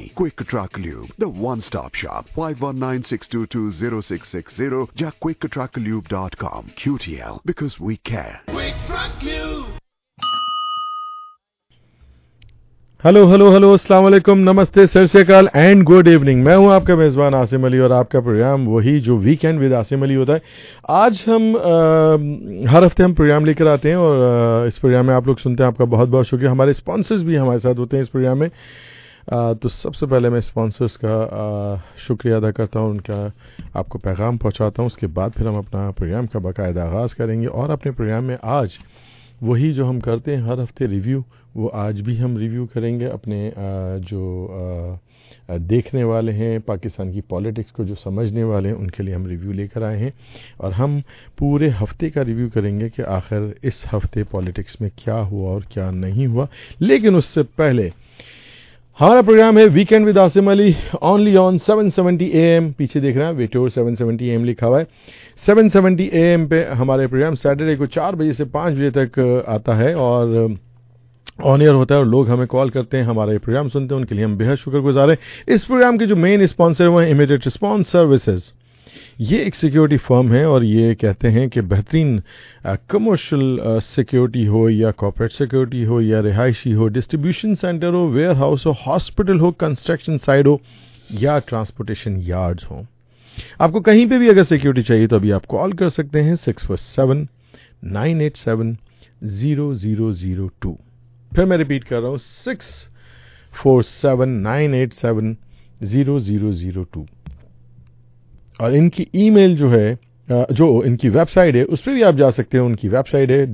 Quick Truck Lube, the one-stop shop. 519-622-0660 या quicktrucklube.com. QTL, because we care. Quick Truck Lube. Hello hello hello अस्सलाम वालेकुम, नमस्ते, सत श्री अकाल एंड गुड इवनिंग। मैं हूं आपका मेज़बान आसिम अली और आपका प्रोग्राम वही जो वीकेंड विद आसिम अली होता है। आज हम हर हफ्ते हम प्रोग्राम लेकर आते हैं और इस प्रोग्राम में आप लोग सुनते हैं। आपका बहुत बहुत शुक्रिया। हमारे स्पॉन्सर्स भी हमारे साथ होते हैं इस प्रोग्राम में। तो सबसे पहले मैं स्पॉन्सर्स का शुक्रिया अदा करता हूं, उनका आपको पैगाम पहुंचाता हूं। उसके बाद फिर हम अपना प्रोग्राम का बाकायदा आगाज़ करेंगे और अपने प्रोग्राम में आज वही जो हम करते हैं हर हफ्ते रिव्यू, वो आज भी हम रिव्यू करेंगे। अपने जो देखने वाले हैं पाकिस्तान की पॉलिटिक्स को, जो समझने वाले हैं, उनके लिए हम रिव्यू लेकर आए हैं और हम पूरे हफ्ते का रिव्यू करेंगे कि आखिर इस हफ्ते पॉलिटिक्स में क्या हुआ और क्या नहीं हुआ। लेकिन उससे पहले हमारा प्रोग्राम है weekend with Asim Ali, only on 770 AM। पीछे देख रहे हैं वेटोर 770 AM लिखा हुआ है। 770 AM पे हमारे प्रोग्राम सैटरडे को 4 बजे से 5 बजे तक आता है और ऑन एयर होता है और लोग हमें कॉल करते हैं, हमारा ये प्रोग्राम सुनते हैं। उनके लिए हम बेहद शुक्रगुजार हैं। इस प्रोग्राम के जो मेन स्पॉन्सर है वो है इमीडिएट रिस्पॉन्स सर्विसेज। ये एक सिक्योरिटी फर्म है और ये कहते हैं कि बेहतरीन कमर्शियल सिक्योरिटी हो या कॉर्पोरेट सिक्योरिटी हो या रिहायशी हो, डिस्ट्रीब्यूशन सेंटर हो, वेयर हाउस हो, हॉस्पिटल हो, कंस्ट्रक्शन साइट हो या ट्रांसपोर्टेशन यार्ड्स हो, आपको कहीं पे भी अगर सिक्योरिटी चाहिए तो अभी आप कॉल कर सकते हैं 647-987-0002। फिर मैं रिपीट कर रहा हूं 647-987-0002। और इनकी ईमेल जो है, जो इनकी वेबसाइट है, उस पर भी आप जा सकते हैं। उनकी वेबसाइट है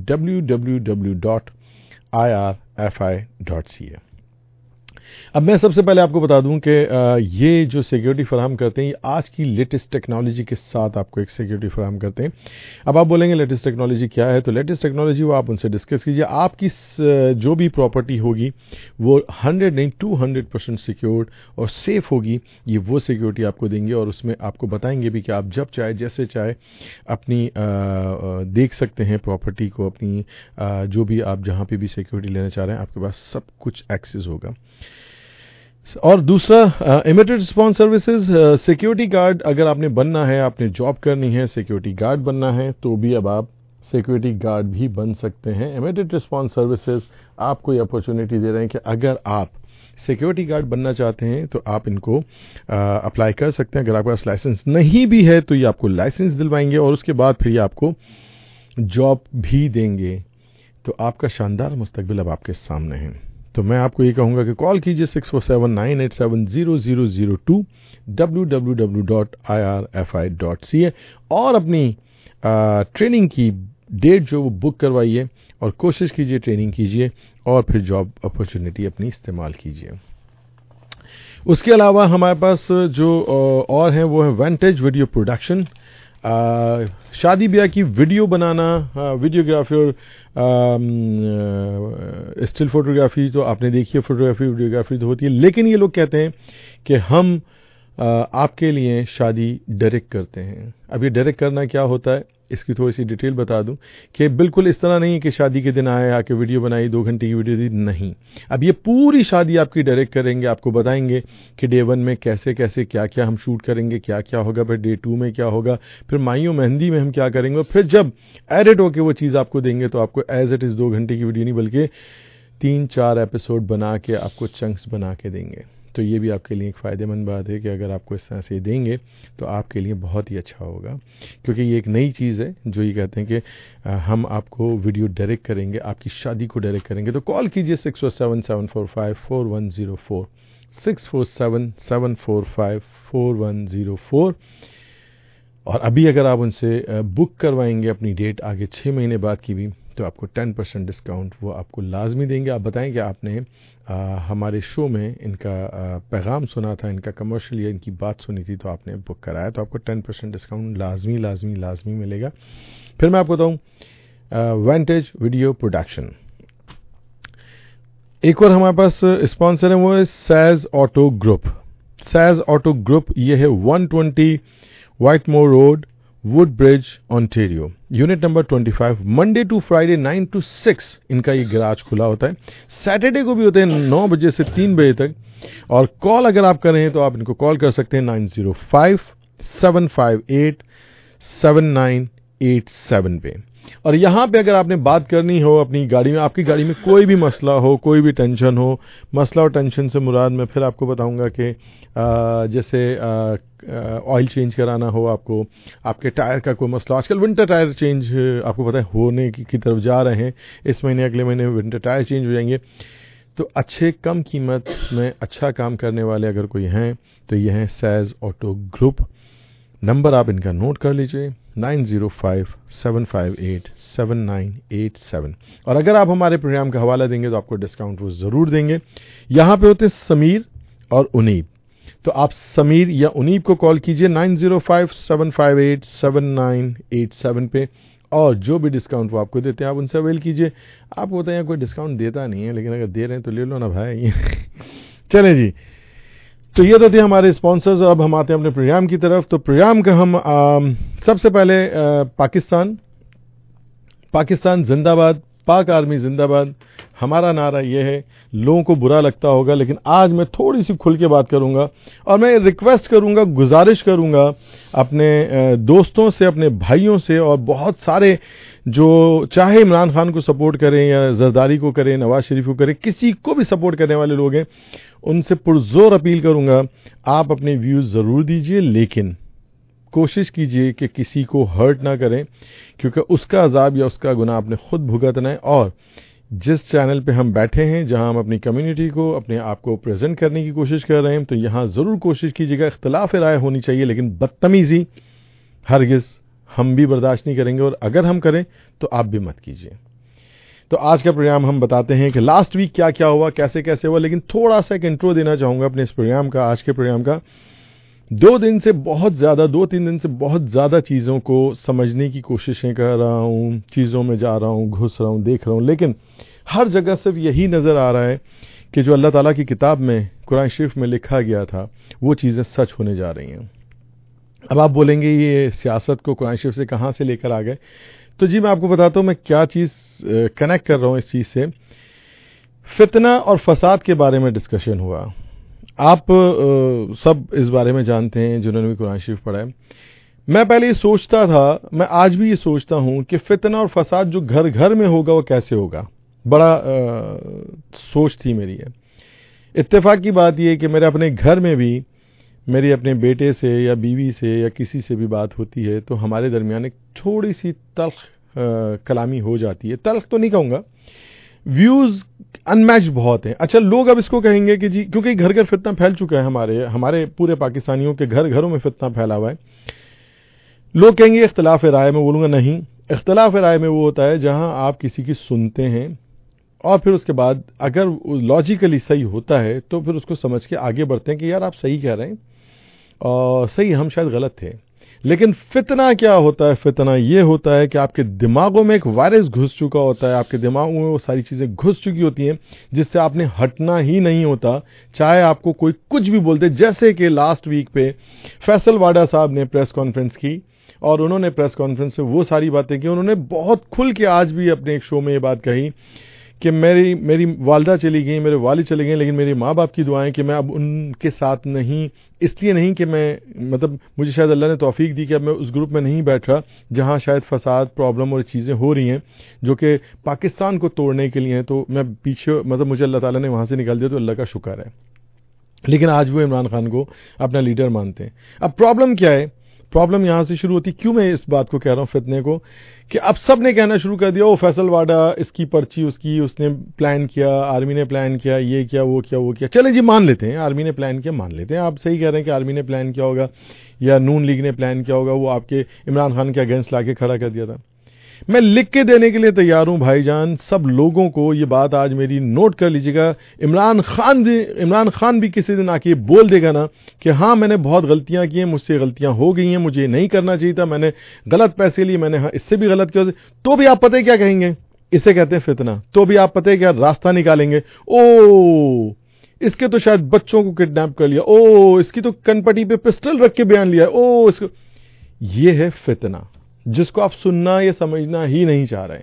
www.irfi.ca। अब मैं सबसे पहले आपको बता दूं कि ये जो सिक्योरिटी फराहम करते हैं, ये आज की लेटेस्ट टेक्नोलॉजी के साथ आपको एक सिक्योरिटी फराहम करते हैं। अब आप बोलेंगे लेटेस्ट टेक्नोलॉजी क्या है, तो लेटेस्ट टेक्नोलॉजी वो आप उनसे डिस्कस कीजिए। आपकी जो भी प्रॉपर्टी होगी वो 100 नहीं 200% सिक्योर्ड और सेफ होगी। ये वो सिक्योरिटी आपको देंगे और उसमें आपको बताएंगे भी कि आप जब चाहे जैसे चाहे अपनी देख सकते हैं प्रॉपर्टी को, अपनी जो भी आप जहाँ पे भी सिक्योरिटी लेना चाह रहे हैं, आपके पास सब कुछ एक्सेस होगा। और दूसरा immediate response services, security guard अगर आपने बनना है, आपने जॉब करनी है, सिक्योरिटी गार्ड बनना है, तो भी अब आप सिक्योरिटी गार्ड भी बन सकते हैं। इमीडिएट रिस्पॉन्स सर्विसेज आपको ये अपॉर्चुनिटी दे रहे हैं कि अगर आप सिक्योरिटी गार्ड बनना चाहते हैं तो आप इनको अप्लाई कर सकते हैं। अगर आपके पास लाइसेंस नहीं भी है तो ये आपको लाइसेंस दिलवाएंगे और उसके बाद फिर ये आपको जॉब भी देंगे। तो आपका शानदार मुस्तकबिल अब आपके सामने है। तो मैं आपको ये कहूँगा कि कॉल कीजिए 647-987-0002 www.irfi.ca और अपनी ट्रेनिंग की डेट जो वो बुक करवाइए और कोशिश कीजिए, ट्रेनिंग कीजिए और फिर जॉब अपॉर्चुनिटी अपनी इस्तेमाल कीजिए। उसके अलावा हमारे पास जो और हैं वो है वेंटेज वीडियो प्रोडक्शन। शादी ब्याह की वीडियो बनाना, वीडियोग्राफी और स्टिल फोटोग्राफी तो आपने देखी है, फोटोग्राफी वीडियोग्राफी तो होती है। लेकिन ये लोग कहते हैं कि हम आपके लिए शादी डायरेक्ट करते हैं। अब ये डायरेक्ट करना क्या होता है, इसकी थोड़ी सी डिटेल बता दूं कि बिल्कुल इस तरह नहीं कि शादी के दिन आए, आके वीडियो बनाई, 2 घंटे की वीडियो दी, नहीं। अब ये पूरी शादी आपकी डायरेक्ट करेंगे, आपको बताएंगे कि डे 1 में कैसे कैसे क्या क्या हम शूट करेंगे, क्या क्या होगा, फिर डे 2 में क्या होगा, फिर माइयों मेहंदी में हम क्या करेंगे, फिर जब एडिट होके वो चीज़ आपको देंगे तो आपको एज इट इज़ 2 घंटे की वीडियो नहीं बल्कि 3-4 एपिसोड बना के आपको चंक्स बना के देंगे। तो ये भी आपके लिए एक फ़ायदेमंद बात है कि अगर आपको इस तरह से देंगे तो आपके लिए बहुत ही अच्छा होगा, क्योंकि ये एक नई चीज़ है जो ये कहते हैं कि हम आपको वीडियो डायरेक्ट करेंगे, आपकी शादी को डायरेक्ट करेंगे। तो कॉल कीजिए 647-745-4104 647-745-4104 और अभी अगर आप उनसे बुक करवाएंगे अपनी डेट आगे 6 महीने बाद की भी, तो आपको 10% डिस्काउंट वो आपको लाजमी देंगे। आप बताएं कि आपने हमारे शो में इनका पैगाम सुना था, इनका कमर्शियल या इनकी बात सुनी थी, तो आपने बुक कराया, तो आपको 10% डिस्काउंट लाजमी मिलेगा। फिर मैं आपको बताऊं वेंटेज वीडियो प्रोडक्शन। एक और हमारे पास स्पॉन्सर है, वो है Sage auto group. Sage auto group ये है 120 Whitmore road, Woodbridge Ontario, unit number 25। Monday to Friday 9 to 6 इनका ये गैराज खुला होता है। सैटरडे को भी होते हैं 9 बजे से 3 बजे तक। और कॉल अगर आप कर रहे हैं तो आप इनको कॉल कर सकते हैं 905-758-7987 पे। और यहाँ पे अगर आपने बात करनी हो अपनी गाड़ी में, आपकी गाड़ी में कोई भी मसला हो, कोई भी टेंशन हो, मसला और टेंशन से मुराद मैं फिर आपको बताऊंगा कि जैसे ऑयल चेंज कराना हो आपको, आपके टायर का कोई मसला, आजकल विंटर टायर चेंज आपको पता है होने की तरफ जा रहे हैं, इस महीने अगले महीने विंटर टायर चेंज हो जाएंगे। तो अच्छे कम कीमत में अच्छा काम करने वाले अगर कोई हैं तो ये हैं सैज ऑटो ग्रुप। नंबर आप इनका नोट कर लीजिए 905-758-7987। और अगर आप हमारे प्रोग्राम का हवाला देंगे तो आपको डिस्काउंट वो ज़रूर देंगे। यहाँ पे होते हैं समीर और उनीब, तो आप समीर या उनीब को कॉल कीजिए 905-758-7987 पे, और जो भी डिस्काउंट वो आपको देते हैं आप उनसे अवेल कीजिए। आप होते हैं कोई डिस्काउंट देता नहीं है, लेकिन अगर दे रहे हैं तो ले लो ना भाई। चलें जी, तो ये तो थे हमारे स्पॉन्सर्स। और अब हम आते हैं अपने प्रोग्राम की तरफ। तो प्रोग्राम का हम सबसे पहले पाकिस्तान जिंदाबाद, पाक आर्मी जिंदाबाद, हमारा नारा ये है। लोगों को बुरा लगता होगा, लेकिन आज मैं थोड़ी सी खुल के बात करूंगा और मैं रिक्वेस्ट करूंगा, गुजारिश करूंगा अपने दोस्तों से, अपने भाइयों से, और बहुत सारे जो चाहे इमरान खान को सपोर्ट करें या जरदारी को करें, नवाज शरीफ को करें, किसी को भी सपोर्ट करने वाले लोग हैं, उनसे पुरजोर अपील करूंगा आप अपने व्यूज जरूर दीजिए, लेकिन कोशिश कीजिए कि किसी को हर्ट ना करें, क्योंकि उसका अजाब या उसका गुनाह आपने खुद भुगतना है। और जिस चैनल पे हम बैठे हैं, जहां हम अपनी कम्युनिटी को, अपने आप को प्रेजेंट करने की कोशिश कर रहे हैं, तो यहां जरूर कोशिश कीजिएगा, इख्तिलाफ राय होनी चाहिए, लेकिन बदतमीजी हरगिज हम भी बर्दाश्त नहीं करेंगे, और अगर हम करें तो आप भी मत कीजिए। तो आज का प्रोग्राम हम बताते हैं कि लास्ट वीक क्या क्या हुआ, कैसे कैसे हुआ, लेकिन थोड़ा सा एक इंट्रो देना चाहूंगा अपने इस प्रोग्राम का, आज के प्रोग्राम का। 2-3 दिन से बहुत ज़्यादा चीज़ों को समझने की कोशिशें कर रहा हूँ, चीज़ों में जा रहा हूँ, घुस रहा हूँ, देख रहा हूँ, लेकिन हर जगह सिर्फ यही नज़र आ रहा है कि जो अल्लाह ताला की किताब में, कुरान शरीफ में लिखा गया था, वो चीज़ें सच होने जा रही हैं। अब आप बोलेंगे ये सियासत को कुरान शरीफ से कहाँ से लेकर आ गए, तो जी मैं आपको बताता हूँ मैं क्या चीज़ कनेक्ट कर रहा हूँ इस चीज़ से। फितना और फसाद के बारे में डिस्कशन हुआ। आप सब इस बारे में जानते हैं जिन्होंने भी कुरान शरीफ पढ़ा है। मैं पहले ये सोचता था, मैं आज भी ये सोचता हूं कि फितना और फसाद जो घर घर में होगा वो कैसे होगा, बड़ा सोच थी मेरी है। इत्तेफाक की बात ये है कि मेरे अपने घर में भी मेरी अपने बेटे से या बीवी से या किसी से भी बात होती है तो हमारे दरमियान एक थोड़ी सी तल्ख कलामी हो जाती है। तल्ख तो नहीं कहूँगा, व्यूज अनमैच बहुत हैं। अच्छा, लोग अब इसको कहेंगे कि जी क्योंकि घर घर फितना फैल चुका है, हमारे पूरे पाकिस्तानियों के घर घरों में फितना फैला हुआ है। लोग कहेंगे इख्तिलाफ राय में, बोलूंगा नहीं, इख्तिलाफ राय में वो होता है जहां आप किसी की सुनते हैं और फिर उसके बाद अगर लॉजिकली सही होता है तो फिर उसको समझ के आगे बढ़ते हैं कि यार आप सही कह रहे हैं और सही, हम शायद गलत थे। लेकिन फितना क्या होता है? फितना ये होता है कि आपके दिमागों में एक वायरस घुस चुका होता है, आपके दिमागों में वो सारी चीजें घुस चुकी होती हैं जिससे आपने हटना ही नहीं होता, चाहे आपको कोई कुछ भी बोलते। जैसे कि लास्ट वीक पे फैसल वाडा साहब ने प्रेस कॉन्फ्रेंस की और उन्होंने प्रेस कॉन्फ्रेंस में वो सारी बातें की। उन्होंने बहुत खुल के आज भी अपने एक शो में ये बात कही कि मेरी वालदा चली गई, मेरे वालिद चले गए, लेकिन मेरे माँ बाप की दुआएं कि मैं अब उनके साथ नहीं, इसलिए नहीं कि मैं मतलब मुझे शायद अल्लाह ने तौफीक दी कि अब मैं उस ग्रुप में नहीं बैठ रहा जहाँ शायद फसाद, प्रॉब्लम और चीज़ें हो रही हैं जो कि पाकिस्तान को तोड़ने के लिए हैं। तो मैं पीछे, मतलब मुझे अल्लाह ताला ने वहाँ से निकाल दिया तो अल्लाह का शुक्र है। लेकिन आज वो इमरान खान को अपना लीडर मानते हैं। अब प्रॉब्लम क्या है? प्रॉब्लम यहां से शुरू होती। क्यों मैं इस बात को कह रहा हूं, फितने को, कि अब सब ने कहना शुरू कर दिया ओ फैसल वाडा, इसकी पर्ची उसकी, उसने प्लान किया, आर्मी ने प्लान किया, ये किया, वो किया, वो किया। चले जी मान लेते हैं आर्मी ने प्लान किया, मान लेते हैं, आप सही कह रहे हैं कि आर्मी ने प्लान किया होगा या नून लीग ने प्लान किया होगा, वो आपके इमरान खान के अगेंस्ट लाके खड़ा कर दिया था। मैं लिख के देने के लिए तैयार हूं भाईजान, सब लोगों को ये बात आज मेरी नोट कर लीजिएगा। इमरान खान भी किसी दिन आके बोल देगा ना कि हाँ मैंने बहुत गलतियां की हैं, मुझसे गलतियां हो गई हैं, मुझे नहीं करना चाहिए था, मैंने गलत पैसे लिए, मैंने हाँ इससे भी गलत किया, तो भी आप पता है क्या कहेंगे? इसे कहते हैं फितना। तो भी आप पता है क्या रास्ता निकालेंगे? ओ इसके तो शायद बच्चों को किडनैप कर लिया, ओ इसकी तो कनपटी पे पिस्टल रख के बयान लिया, ओ इसको। ये है फितना, जिसको आप सुनना या समझना ही नहीं चाह रहे।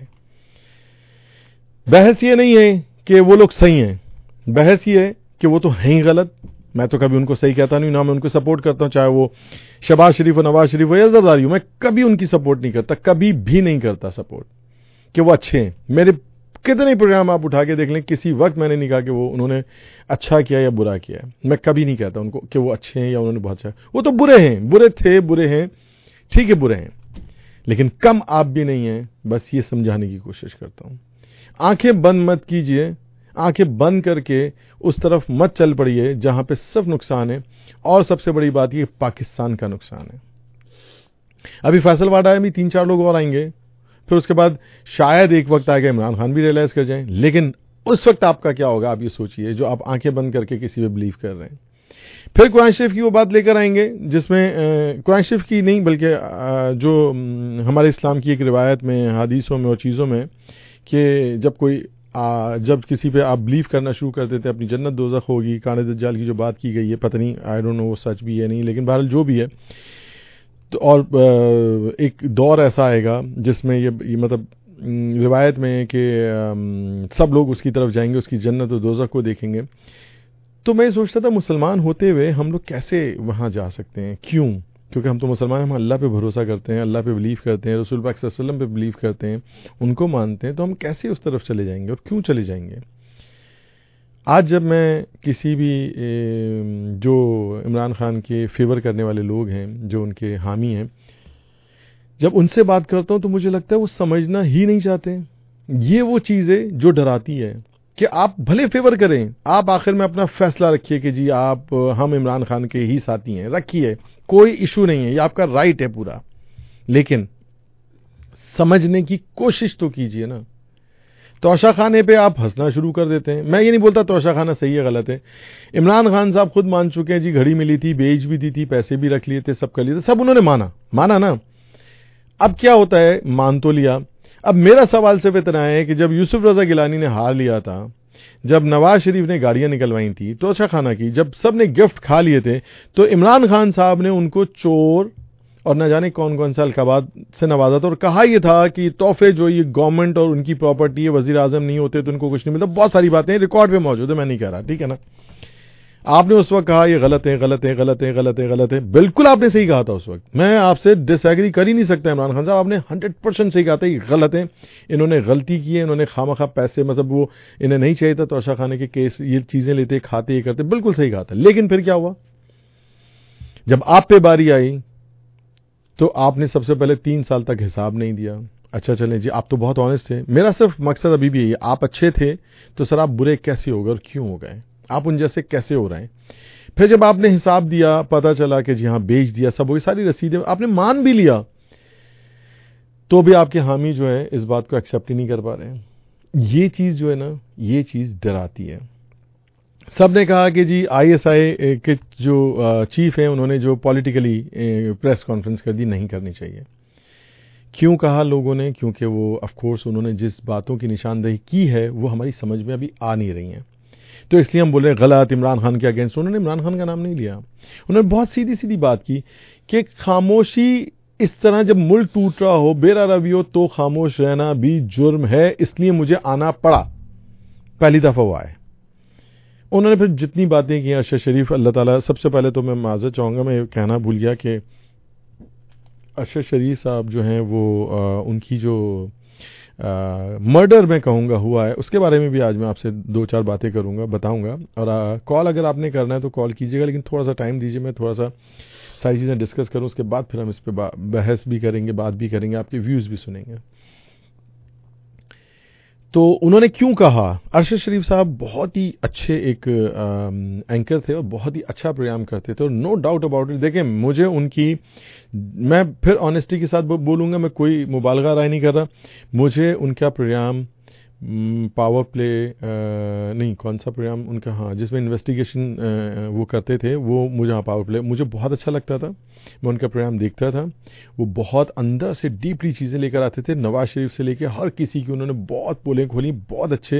बहस ये नहीं है कि वो लोग सही हैं, बहस ये है कि वो तो हैं ही गलत। मैं तो कभी उनको सही कहता नहीं, ना मैं उनको सपोर्ट करता हूं, चाहे वो शहबाज शरीफ हो, नवाज शरीफ हो या जरदारी हो। मैं कभी उनकी सपोर्ट नहीं करता, कभी भी नहीं करता सपोर्ट कि वो अच्छे हैं। मेरे कितने प्रोग्राम आप उठा के देख लें, किसी वक्त मैंने नहीं कहा कि वो उन्होंने अच्छा किया या बुरा किया है। मैं कभी नहीं कहता उनको कि वो अच्छे हैं या उन्होंने बहुत अच्छा। वो तो बुरे हैं, बुरे थे, बुरे हैं, ठीक है, बुरे हैं, लेकिन कम आप भी नहीं हैं। बस ये समझाने की कोशिश करता हूं। आंखें बंद मत कीजिए, आंखें बंद करके उस तरफ मत चल पड़िए जहां पे सिर्फ नुकसान है। और सबसे बड़ी बात ये पाकिस्तान का नुकसान है। अभी फैसल वाडा है, अभी 3-4 लोग और आएंगे, फिर उसके बाद शायद एक वक्त आएगा इमरान खान भी रियलाइज कर जाएं। लेकिन उस वक्त आपका क्या होगा, आप ये सोचिए, जो आप आंखें बंद करके किसी पे बिलीव कर रहे हैं। फिर कुरान शरीफ की वो बात लेकर आएंगे जिसमें कुरान शरीफ की नहीं बल्कि जो हमारे इस्लाम की एक रिवायत में, हदीसों में और चीज़ों में, कि जब किसी पे आप बिलीव करना शुरू कर देते हैं अपनी जन्नत दोज़ख होगी। काने दज्जाल की जो बात की गई है, पता नहीं, आई डोंट नो वो सच भी है नहीं, लेकिन बहरहाल जो भी है, तो और एक दौर ऐसा आएगा जिसमें ये मतलब रिवायत में कि सब लोग उसकी तरफ जाएंगे, उसकी जन्नत और दोज़ख को देखेंगे। तो मैं सोचता था मुसलमान होते हुए हम लोग कैसे वहां जा सकते हैं। क्यों? क्योंकि हम तो मुसलमान, हम अल्लाह पे भरोसा करते हैं, अल्लाह पे बिलीव करते हैं, रसूल पाक सल्लल्लाहु अलैहि वसल्लम पे बिलीव करते हैं, उनको मानते हैं। तो हम कैसे उस तरफ चले जाएंगे और क्यों चले जाएंगे? आज जब मैं किसी भी जो इमरान खान के फेवर करने वाले लोग हैं, जो उनके हामी हैं, जब उनसे बात करता हूं तो मुझे लगता है वो समझना ही नहीं चाहते। ये वो चीज़ है जो डराती है कि आप भले फेवर करें, आप आखिर में अपना फैसला रखिए कि जी हम इमरान खान के ही साथी हैं, रखिए, कोई इशू नहीं है, ये आपका राइट है पूरा। लेकिन समझने की कोशिश तो कीजिए ना। तोशा खाने पे आप हंसना शुरू कर देते हैं। मैं ये नहीं बोलता तोशा खाना सही है गलत है। इमरान खान साहब खुद मान चुके हैं, जी घड़ी मिली थी, बेच भी दी थी, पैसे भी रख लिए थे, सब कर लिए थे, सब उन्होंने माना ना। अब क्या होता है, मान तो लिया। अब मेरा सवाल सिर्फ इतना है कि जब यूसुफ रजा गिलानी ने हार लिया था, जब नवाज शरीफ ने गाड़ियां निकलवाई थी तोशा खाना की, जब सब ने गिफ्ट खा लिए थे, तो इमरान खान साहब ने उनको चोर और न जाने कौन कौन सा अलकाबात से नवाजा था और कहा यह था कि तोहफे जो ये गवर्नमेंट और उनकी प्रॉपर्टी है, वजीर आजम नहीं होते तो उनको कुछ नहीं मिलता। बहुत सारी बातें रिकॉर्ड पे मौजूद है, मैं नहीं कह रहा, ठीक है ना। आपने उस वक्त कहा ये गलत है, गलत है, गलत है, गलत है, गलत है। बिल्कुल आपने सही कहा था उस वक्त, मैं आपसे डिसएग्री कर ही नहीं सकता। इमरान खान साहब, आपने 100% सही कहा था, ये गलत है, इन्होंने गलती की है, इन्होंने खामखा पैसे, मतलब वो इन्हें नहीं चाहिए था तोशा खाने के केस, ये चीजें लेते, खाते, ये करते, बिल्कुल सही कहा था। लेकिन फिर क्या हुआ, जब आप पे बारी आई तो आपने सबसे पहले 3 साल तक हिसाब नहीं दिया। अच्छा चलें जी, आप तो बहुत ऑनेस्ट थे। मेरा सिर्फ मकसद अभी भी है, आप अच्छे थे तो सर आप बुरे कैसे हो गए और क्यों हो गए, आप उन जैसे कैसे हो रहे हैं। फिर जब आपने हिसाब दिया, पता चला कि जी हाँ बेच दिया, सब वही सारी रसीदें आपने मान भी लिया, तो भी आपके हामी जो है इस बात को एक्सेप्ट ही नहीं कर पा रहे हैं। ये चीज जो है ना, ये चीज डराती है। सबने कहा कि जी आईएसआई के जो चीफ हैं उन्होंने जो पॉलिटिकली प्रेस कॉन्फ्रेंस कर दी, नहीं करनी चाहिए। क्यों कहा लोगों ने? क्योंकि वो ऑफ कोर्स उन्होंने जिस बातों की निशानदेही की है वो हमारी समझ में अभी आ नहीं रही हैं, तो इसलिए हम बोल रहे हैं गलत, इमरान खान के अगेंस्ट। उन्होंने इमरान खान का नाम नहीं लिया, उन्होंने बहुत सीधी सीधी बात की कि खामोशी, इस तरह जब मुल्क टूट रहा हो, बेरा रवि हो, तो खामोश रहना भी जुर्म है, इसलिए मुझे आना पड़ा। पहली दफा हुआ है। उन्होंने फिर जितनी बातें की अरशद शरीफ, अल्लाह ताला, सबसे पहले तो मैं माजरत चाहूँगा, मैं कहना भूल गया कि अरशद शरीफ साहब जो हैं वो उनकी जो मर्डर मैं कहूँगा हुआ है, उसके बारे में भी आज मैं आपसे 2-4 बातें करूँगा, बताऊँगा। और कॉल अगर आपने करना है तो कॉल कीजिएगा, लेकिन थोड़ा सा टाइम दीजिए, मैं थोड़ा सा सारी चीज़ें डिस्कस करूँ, उसके बाद फिर हम इस पर बहस भी करेंगे, बात भी करेंगे, आपके व्यूज़ भी सुनेंगे। तो उन्होंने क्यों कहा? अरशद शरीफ साहब बहुत ही अच्छे एक एंकर थे और बहुत ही अच्छा प्रोग्राम करते थे, और नो डाउट अबाउट इट। देखें, मुझे उनकी, मैं फिर ऑनेस्टी के साथ बोलूँगा, मैं कोई मुबालगा राय नहीं कर रहा, मुझे उनका प्रोग्राम पावर प्ले नहीं, कौन सा प्रोग्राम उनका, हाँ, जिसमें इन्वेस्टिगेशन वो करते थे, वो मुझे, हाँ, पावर प्ले मुझे बहुत अच्छा लगता था। मैं उनका प्रोग्राम देखता था, वो बहुत अंदर से डीपली चीज़ें लेकर आते थे, नवाज शरीफ से लेकर हर किसी की उन्होंने बहुत पोलें खोली, बहुत अच्छे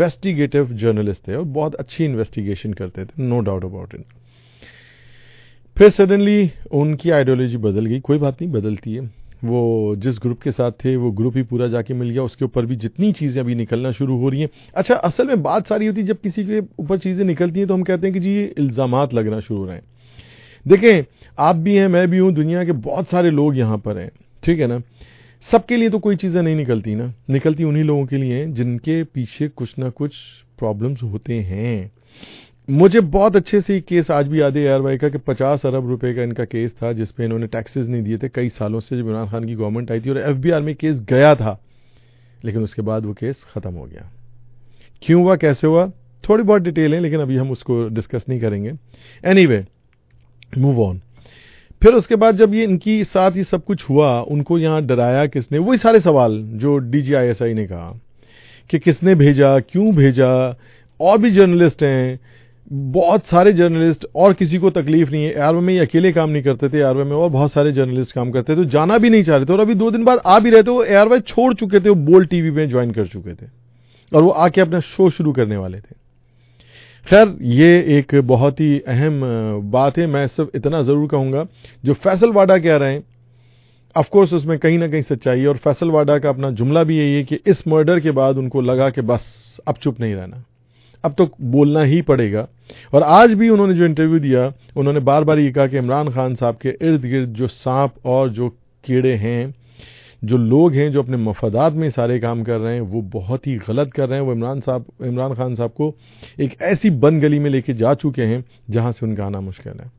इन्वेस्टिगेटिव जर्नलिस्ट थे और बहुत अच्छी इन्वेस्टिगेशन करते थे, नो डाउट अबाउट इट। फिर सडनली उनकी आइडियोलॉजी बदल गई। कोई बात नहीं, बदलती है। वो जिस ग्रुप के साथ थे वो ग्रुप ही पूरा जाके मिल गया, उसके ऊपर भी जितनी चीज़ें अभी निकलना शुरू हो रही हैं। अच्छा, असल में बात सारी होती है जब किसी के ऊपर चीज़ें निकलती हैं तो हम कहते हैं कि जी ये इल्ज़ामात लगना शुरू हो रहे हैं। देखें, आप भी हैं, मैं भी हूं, दुनिया के बहुत सारे लोग यहां पर हैं, ठीक है ना। सबके लिए तो कोई चीजें नहीं निकलती ना, निकलती उन्हीं लोगों के लिए हैं जिनके पीछे कुछ ना कुछ प्रॉब्लम्स होते हैं। मुझे बहुत अच्छे से ये केस आज भी याद है यार भाई का, कि 50 अरब रुपए का इनका केस था जिसपे इन्होंने टैक्सेस नहीं दिए थे कई सालों से, जब इमरान खान की गवर्नमेंट आई थी, और FBI में केस गया था, लेकिन उसके बाद वो केस खत्म हो गया। क्यों हुआ, कैसे हुआ, थोड़ी बहुत डिटेल है, लेकिन अभी हम उसको डिस्कस नहीं करेंगे। Anyway, move on. फिर उसके बाद जब ये इनकी साथ ये सब कुछ हुआ, उनको यहां डराया किसने, वही सारे सवाल जो DGISI ने कहा कि किसने भेजा, क्यों भेजा। और भी जर्नलिस्ट हैं, बहुत सारे जर्नलिस्ट, और किसी को तकलीफ नहीं है। एआरओ में ये अकेले काम नहीं करते थे, एआरओ में और बहुत सारे जर्नलिस्ट काम करते थे, तो जाना भी नहीं चाह रहे थे, और अभी 2 दिन बाद आ भी रहे थे। वो एआरओ छोड़ चुके थे, वो बोल्ड टीवी में ज्वाइन कर चुके थे, और वो आके अपना शो शुरू करने वाले थे। खैर, ये एक बहुत ही अहम बात है। मैं सिर्फ इतना जरूर कहूंगा, जो फैसल वाडा कह रहे हैं, ऑफ कोर्स उसमें कहीं ना कहीं सच्चाई है, और फैसल वाडा का अपना जुमला भी यही है कि इस मर्डर के बाद उनको लगा कि बस अब चुप नहीं रहना, अब तो बोलना ही पड़ेगा। और आज भी उन्होंने जो इंटरव्यू दिया, उन्होंने बार बार ये कहा कि इमरान खान साहब के इर्द गिर्द जो सांप और जो कीड़े हैं, जो लोग हैं जो अपने मफादात में सारे काम कर रहे हैं, वो बहुत ही गलत कर रहे हैं। वो इमरान खान साहब को एक ऐसी बंद गली में लेके जा चुके हैं जहां से उनका आना मुश्किल है।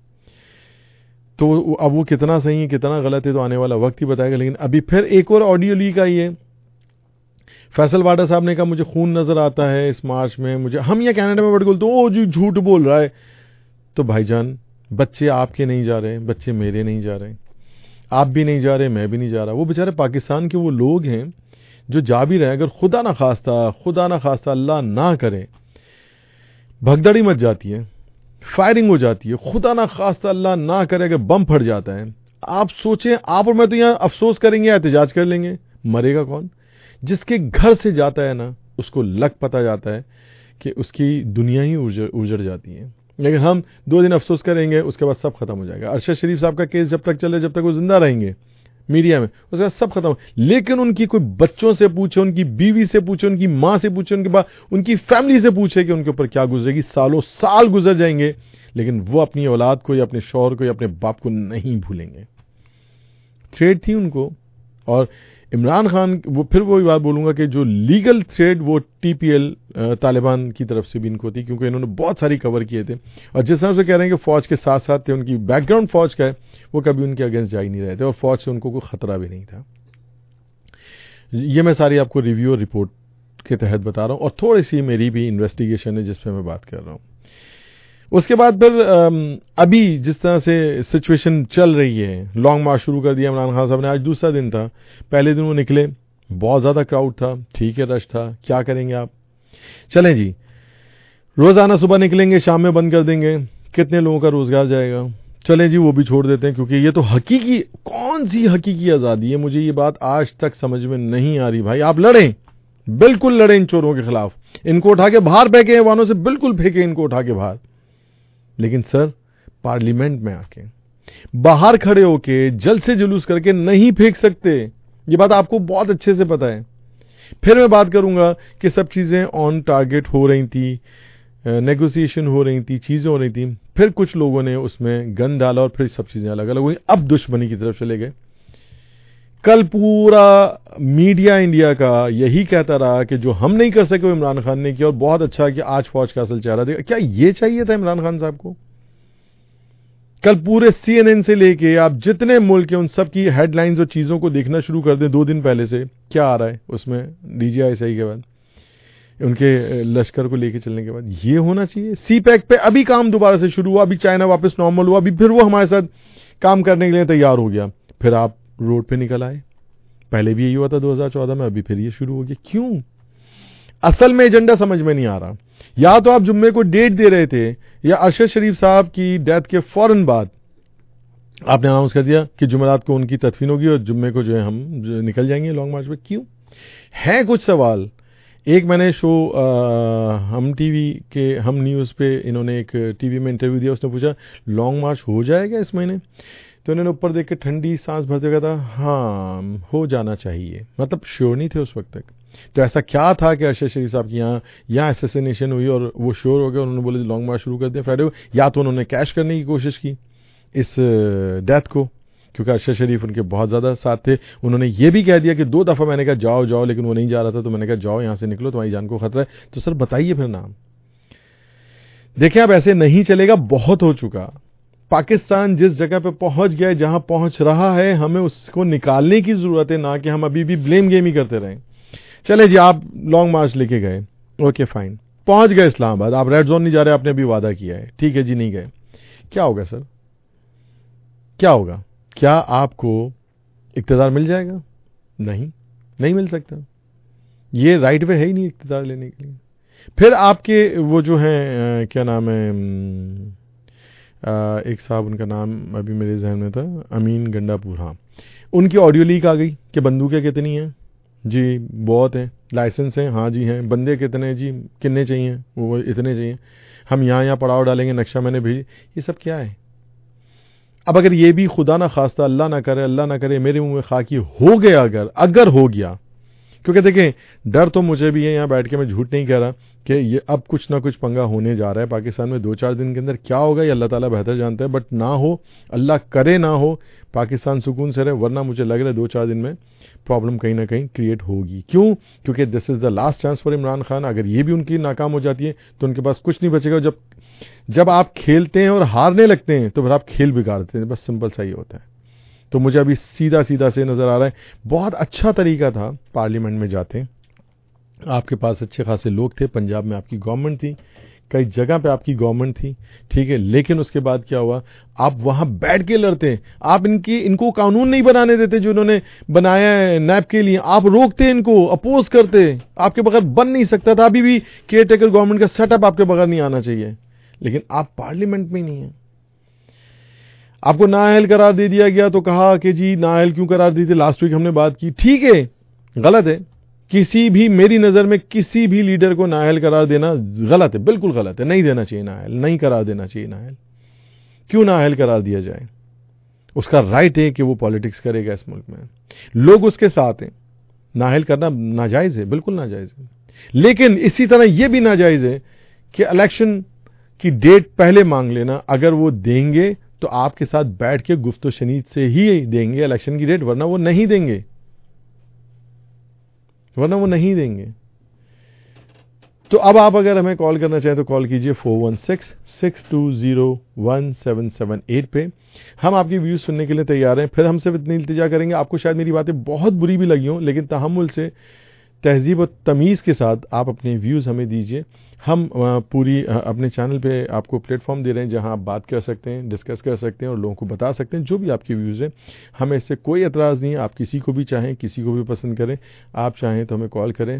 तो अब वो कितना सही है कितना गलत है तो आने वाला वक्त ही बताएगा। लेकिन अभी फिर एक और ऑडियो लीक आई है। फैसल वाडा साहब ने कहा मुझे खून नजर आता है इस मार्च में, मुझे, हम यहाँ कनाडा में बड़े बोलते ओ जी झूठ बोल रहा है। तो भाईजान, बच्चे आपके नहीं जा रहे, बच्चे मेरे नहीं जा रहे, आप भी नहीं जा रहे, मैं भी नहीं जा रहा। वो बेचारे पाकिस्तान के वो लोग हैं जो जा भी रहे हैं, अगर खुदा ना खास्ता अल्लाह ना करे भगदड़ी मच जाती है, फायरिंग हो जाती है, खुदा ना खास्ता अल्लाह ना करे अगर बम फट जाता है, आप सोचें, आप और मैं तो यहां अफसोस करेंगे, एहतजाज कर लेंगे, मरेगा कौन? जिसके घर से जाता है ना, उसको लग पता जाता है कि उसकी दुनिया ही उजड़ जाती है। लेकिन हम 2 दिन अफसोस करेंगे, उसके बाद सब खत्म हो जाएगा। अरशद शरीफ साहब का केस जब तक चले, जब तक वो जिंदा रहेंगे मीडिया में, उसके बाद सब खत्म। लेकिन उनकी कोई बच्चों से पूछे, उनकी बीवी से पूछे, उनकी मां से पूछे, उनके बाद उनकी फैमिली से पूछे कि उनके ऊपर क्या गुजरेगी, सालों साल गुजर जाएंगे, लेकिन वो अपनी औलाद को या अपने शौहर को या अपने बाप को नहीं भूलेंगे। थ्रेड थी उनको। और इमरान खान, वो फिर वही बात बोलूंगा कि जो लीगल थ्रेड वो TPL तालिबान की तरफ से भी इनको थी, क्योंकि इन्होंने बहुत सारी कवर किए थे। और जिस तरह से कह रहे हैं कि फौज के साथ साथ थे, उनकी बैकग्राउंड फौज का है, वो कभी उनके अगेंस्ट जा ही नहीं रहे थे, और फौज से उनको कोई खतरा भी नहीं था। ये मैं सारी आपको रिव्यू और रिपोर्ट के तहत बता रहा हूं, और थोड़ी सी मेरी भी इन्वेस्टिगेशन है जिसपे मैं बात कर रहा हूं। उसके बाद फिर अभी जिस तरह से सिचुएशन चल रही है, लॉन्ग मार्च शुरू कर दिया इमरान खान साहब ने। आज दूसरा दिन था, पहले दिन वो निकले, बहुत ज्यादा क्राउड था, ठीक है, रश था, क्या करेंगे आप, चलें जी, रोजाना सुबह निकलेंगे, शाम में बंद कर देंगे, कितने लोगों का रोजगार जाएगा, चलें जी वो भी छोड़ देते हैं, क्योंकि ये तो हकीकी, कौन सी हकीकी आजादी है, मुझे ये बात आज तक समझ में नहीं आ रही। भाई आप लड़ें, बिल्कुल लड़ें इन चोरों के खिलाफ, इनको उठा के बाहर फेंके, वाहनों से बिल्कुल फेंके इनको उठा के बाहर, लेकिन सर पार्लियामेंट में आके बाहर खड़े होके जल्द से जुलूस करके नहीं फेंक सकते। ये बात आपको बहुत अच्छे से पता है। फिर मैं बात करूंगा कि सब चीजें ऑन टारगेट हो रही थी, नेगोशिएशन हो रही थी, चीजें हो रही थी, फिर कुछ लोगों ने उसमें गन डाला और फिर सब चीजें अलग अलग हुई, अब दुश्मनी की तरफ चले गए। कल पूरा मीडिया इंडिया का यही कहता रहा कि जो हम नहीं कर सके वो इमरान खान ने किया, और बहुत अच्छा कि आज फौज का असल चेहरा देखा। क्या ये चाहिए था इमरान खान साहब को? कल पूरे CNN से लेके आप जितने मुल्क हैं उन सब की हेडलाइंस और चीजों को देखना शुरू कर दें 2 दिन पहले से, क्या आ रहा है उसमें DGISI के बाद, उनके लश्कर को लेके चलने के बाद। ये होना चाहिए। CPEC पे अभी काम दोबारा से शुरू हुआ, अभी चाइना वापस नॉर्मल हुआ, अभी फिर वो हमारे साथ काम करने के लिए तैयार हो गया, फिर आप रोड पे निकल आए। पहले भी यही हुआ था 2014 में, अभी फिर ये शुरू हो गया। क्यों? असल में एजेंडा समझ में नहीं आ रहा। या तो आप जुम्मे को डेट दे रहे थे, या अरशद शरीफ साहब की डेथ के फौरन बाद आपने अनाउंस कर दिया कि जुमेरात को उनकी तदफीन होगी और जुम्मे को जो है हम निकल जाएंगे लॉन्ग मार्च पे। क्यों? है कुछ सवाल। एक मैंने शो हम टीवी के हम न्यूज़ पे इन्होंने एक टीवी में इंटरव्यू दिया, उसने पूछा लॉन्ग मार्च हो जाएगा इस महीने, तो इन्होंने ऊपर देख के ठंडी सांस भरते हुए कहा हाँ हो जाना चाहिए, मतलब श्योर नहीं थे उस वक्त तक। तो ऐसा क्या था कि अरशद शरीफ साहब की यहाँ असैसिनेशन हुई और वो श्योर हो गए, उन्होंने बोले लॉन्ग मार्च शुरू कर दिया फ्राइडे को, या तो उन्होंने कैश करने की कोशिश की इस डेथ को, क्योंकि अरशद शरीफ उनके बहुत ज़्यादा साथ थे। उन्होंने ये भी कह दिया कि 2 दफ़ा मैंने कहा जाओ जाओ, लेकिन वो नहीं जा रहा था, तो मैंने कहा जाओ यहाँ से निकलो, तुम्हारी जान को खतरा है। तो सर बताइए फिर नाम। देखिए अब ऐसे नहीं चलेगा, बहुत हो चुका। पाकिस्तान जिस जगह पे पहुंच गया है, जहां पहुंच रहा है, हमें उसको निकालने की जरूरत है, ना कि हम अभी भी ब्लेम गेम ही करते रहें। चले जी, आप लॉन्ग मार्च लेके गए, ओके फाइन, पहुंच गए इस्लामाबाद, आप रेड जोन नहीं जा रहे, आपने अभी वादा किया है, ठीक है जी, नहीं गए, क्या होगा सर? क्या होगा? क्या आपको इक्तिदार मिल जाएगा? नहीं मिल सकता। ये राइट वे है ही नहीं इक्तिदार लेने के लिए। फिर आपके वो जो है क्या नाम है, एक साहब, उनका नाम अभी मेरे जहन में था, अमीन गंडापुर, हाँ, उनकी ऑडियो लीक आ गई कि बंदूकें कितनी हैं जी, बहुत हैं, लाइसेंस हैं, हाँ जी हैं, बंदे कितने हैं जी, कितने चाहिए, वो इतने चाहिए, हम यहाँ पड़ाव डालेंगे, नक्शा मैंने भेज, ये सब क्या है? अब अगर ये भी खुदा ना खास्ता, अल्लाह ना करे मेरे मुंह में खाकी हो गया, अगर हो गया, क्योंकि देखें डर तो मुझे भी है, यहाँ बैठ के मैं झूठ नहीं कह रहा कि ये अब कुछ ना कुछ पंगा होने जा रहा है पाकिस्तान में। 2-4 दिन के अंदर क्या होगा ये अल्लाह ताला बेहतर जानता है, बट ना हो, अल्लाह करे ना हो, पाकिस्तान सुकून से रहे, वरना मुझे लग रहा है 2-4 दिन में प्रॉब्लम कहीं ना कहीं क्रिएट होगी। क्यों? क्योंकि this is the last chance for Imran Khan. अगर ये भी उनकी नाकाम हो जाती है तो उनके पास कुछ नहीं बचेगा। जब आप खेलते हैं और हारने लगते हैं तो फिर आप खेल बिगाड़ते हैं, बस सिंपल सा ही होता है। तो मुझे अभी सीधा से नजर आ रहा है, बहुत अच्छा तरीका था पार्लियामेंट में जाते, आपके पास अच्छे खासे लोग थे, पंजाब में आपकी गवर्नमेंट थी, कई जगह पे आपकी गवर्नमेंट थी, ठीक है, लेकिन उसके बाद क्या हुआ, आप वहां बैठ के लड़ते, आप इनको कानून नहीं बनाने देते जो इन्होंने बनाया है नैब के लिए, आप रोकते, इनको अपोज करते, आपके बगैर बन नहीं सकता था। अभी भी केयर टेकर गवर्नमेंट का सेटअप आपके बगैर नहीं आना चाहिए, लेकिन आप पार्लियामेंट में नहीं है। आपको नाअहल करार दे दिया गया तो कहा कि जी नाअहल क्यों करार दी थी, लास्ट वीक हमने बात की, ठीक है, गलत है, किसी भी, मेरी नजर में किसी भी लीडर को नाअहल करार देना गलत है, बिल्कुल गलत है, नहीं देना चाहिए नाअहल, नहीं करार देना चाहिए नाअहल। क्यों नाअहल करार दिया जाए? उसका राइट है कि वो पॉलिटिक्स करेगा इस मुल्क में, लोग उसके साथ हैं, नाअहल करना नाजायज है, बिल्कुल नाजायज है, लेकिन इसी तरह यह भी नाजायज है कि इलेक्शन की डेट पहले मांग लेना। अगर वो देंगे तो आपके साथ बैठ के गुफ्तो शनीद से ही देंगे इलेक्शन की डेट, वरना वो नहीं देंगे, तो अब आप अगर हमें कॉल करना चाहें तो कॉल कीजिए 416-620-1778 पे। हम आपकी व्यूज सुनने के लिए तैयार हैं। फिर हमसे इतनी इल्तिजा करेंगे, आपको शायद मेरी बातें बहुत बुरी भी लगी हों, लेकिन तहम्मुल से, तहजीब और तमीज़ के साथ आप अपने व्यूज़ हमें दीजिए। हम पूरी अपने चैनल पे आपको प्लेटफॉर्म दे रहे हैं जहां आप बात कर सकते हैं, डिस्कस कर सकते हैं और लोगों को बता सकते हैं जो भी आपके व्यूज़ हैं। हमें इससे कोई एतराज़ नहीं है, आप किसी को भी चाहें, किसी को भी पसंद करें, आप चाहें तो हमें कॉल करें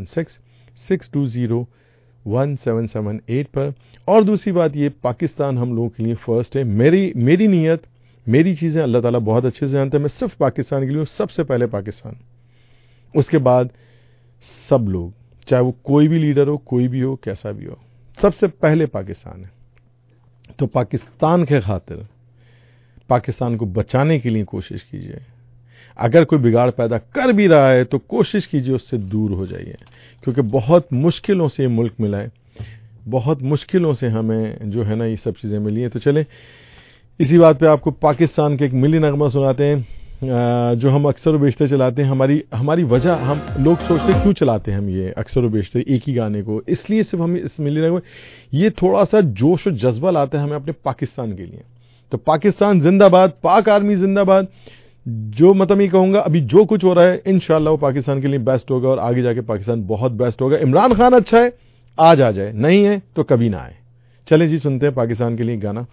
416-620-1778 पर। और दूसरी बात ये, पाकिस्तान हम लोगों के लिए फ़र्स्ट है। मेरी नीयत, मेरी चीज़ें अल्लाह ताला बहुत अच्छे से जानते हैं। मैं सिर्फ पाकिस्तान के लिए हूँ, सबसे पहले पाकिस्तान, उसके बाद सब लोग, चाहे वो कोई भी लीडर हो, कोई भी हो, कैसा भी हो, सबसे पहले पाकिस्तान है। तो पाकिस्तान के खातिर, पाकिस्तान को बचाने के लिए कोशिश कीजिए। अगर कोई बिगाड़ पैदा कर भी रहा है तो कोशिश कीजिए उससे दूर हो जाइए, क्योंकि बहुत मुश्किलों से ये मुल्क मिला है, बहुत मुश्किलों से हमें जो है ना ये सब चीज़ें मिली हैं। तो चले इसी बात पे आपको पाकिस्तान के एक मिली नगमा सुनाते हैं जो हम अक्सर बेशतर चलाते हैं। हमारी वजह, हम लोग सोचते क्यों चलाते हैं हम ये अक्सर बेशतर एक ही गाने को, इसलिए सिर्फ हम इस मिली नगमा, ये थोड़ा सा जोश और जज्बा लाता है हमें अपने पाकिस्तान के लिए। तो पाकिस्तान जिंदाबाद, पाक आर्मी जिंदाबाद। जो मतलब ये कहूंगा, अभी जो कुछ हो रहा है इंशाल्लाह वो पाकिस्तान के लिए बेस्ट होगा और आगे जाके पाकिस्तान बहुत बेस्ट होगा। इमरान खान अच्छा है, आज आ जाए, नहीं है तो कभी ना आए। चले जी, सुनते हैं पाकिस्तान के लिए गाना।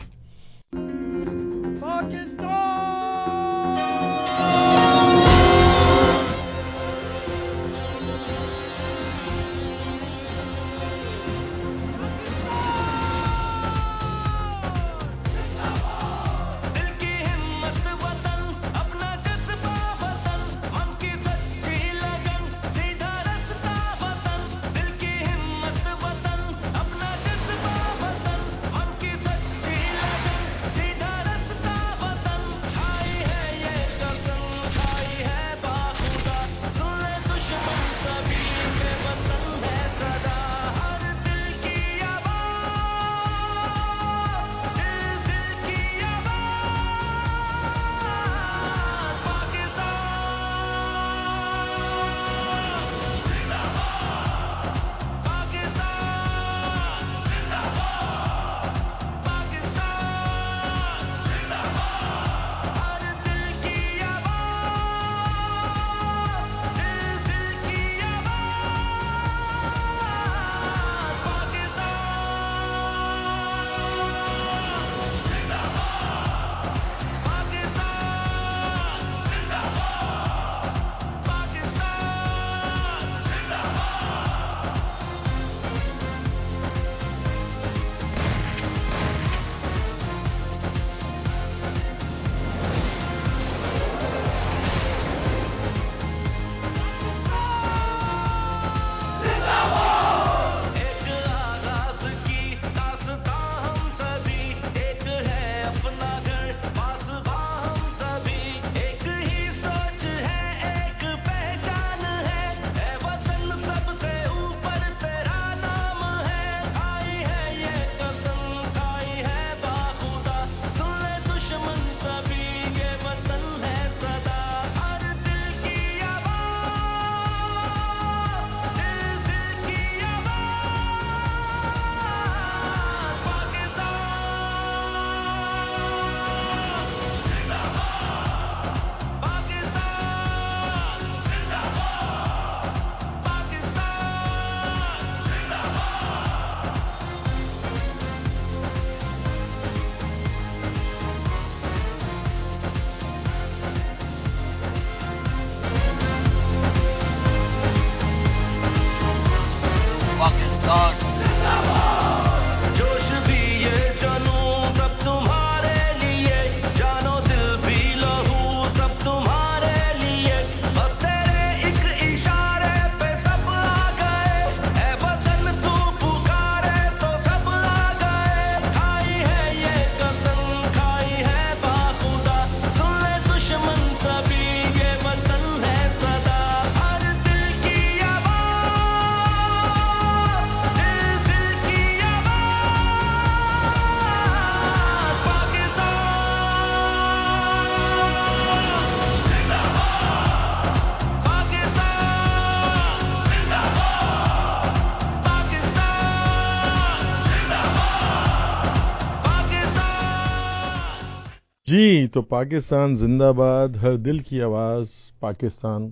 जी, तो पाकिस्तान जिंदाबाद, हर दिल की आवाज़ पाकिस्तान।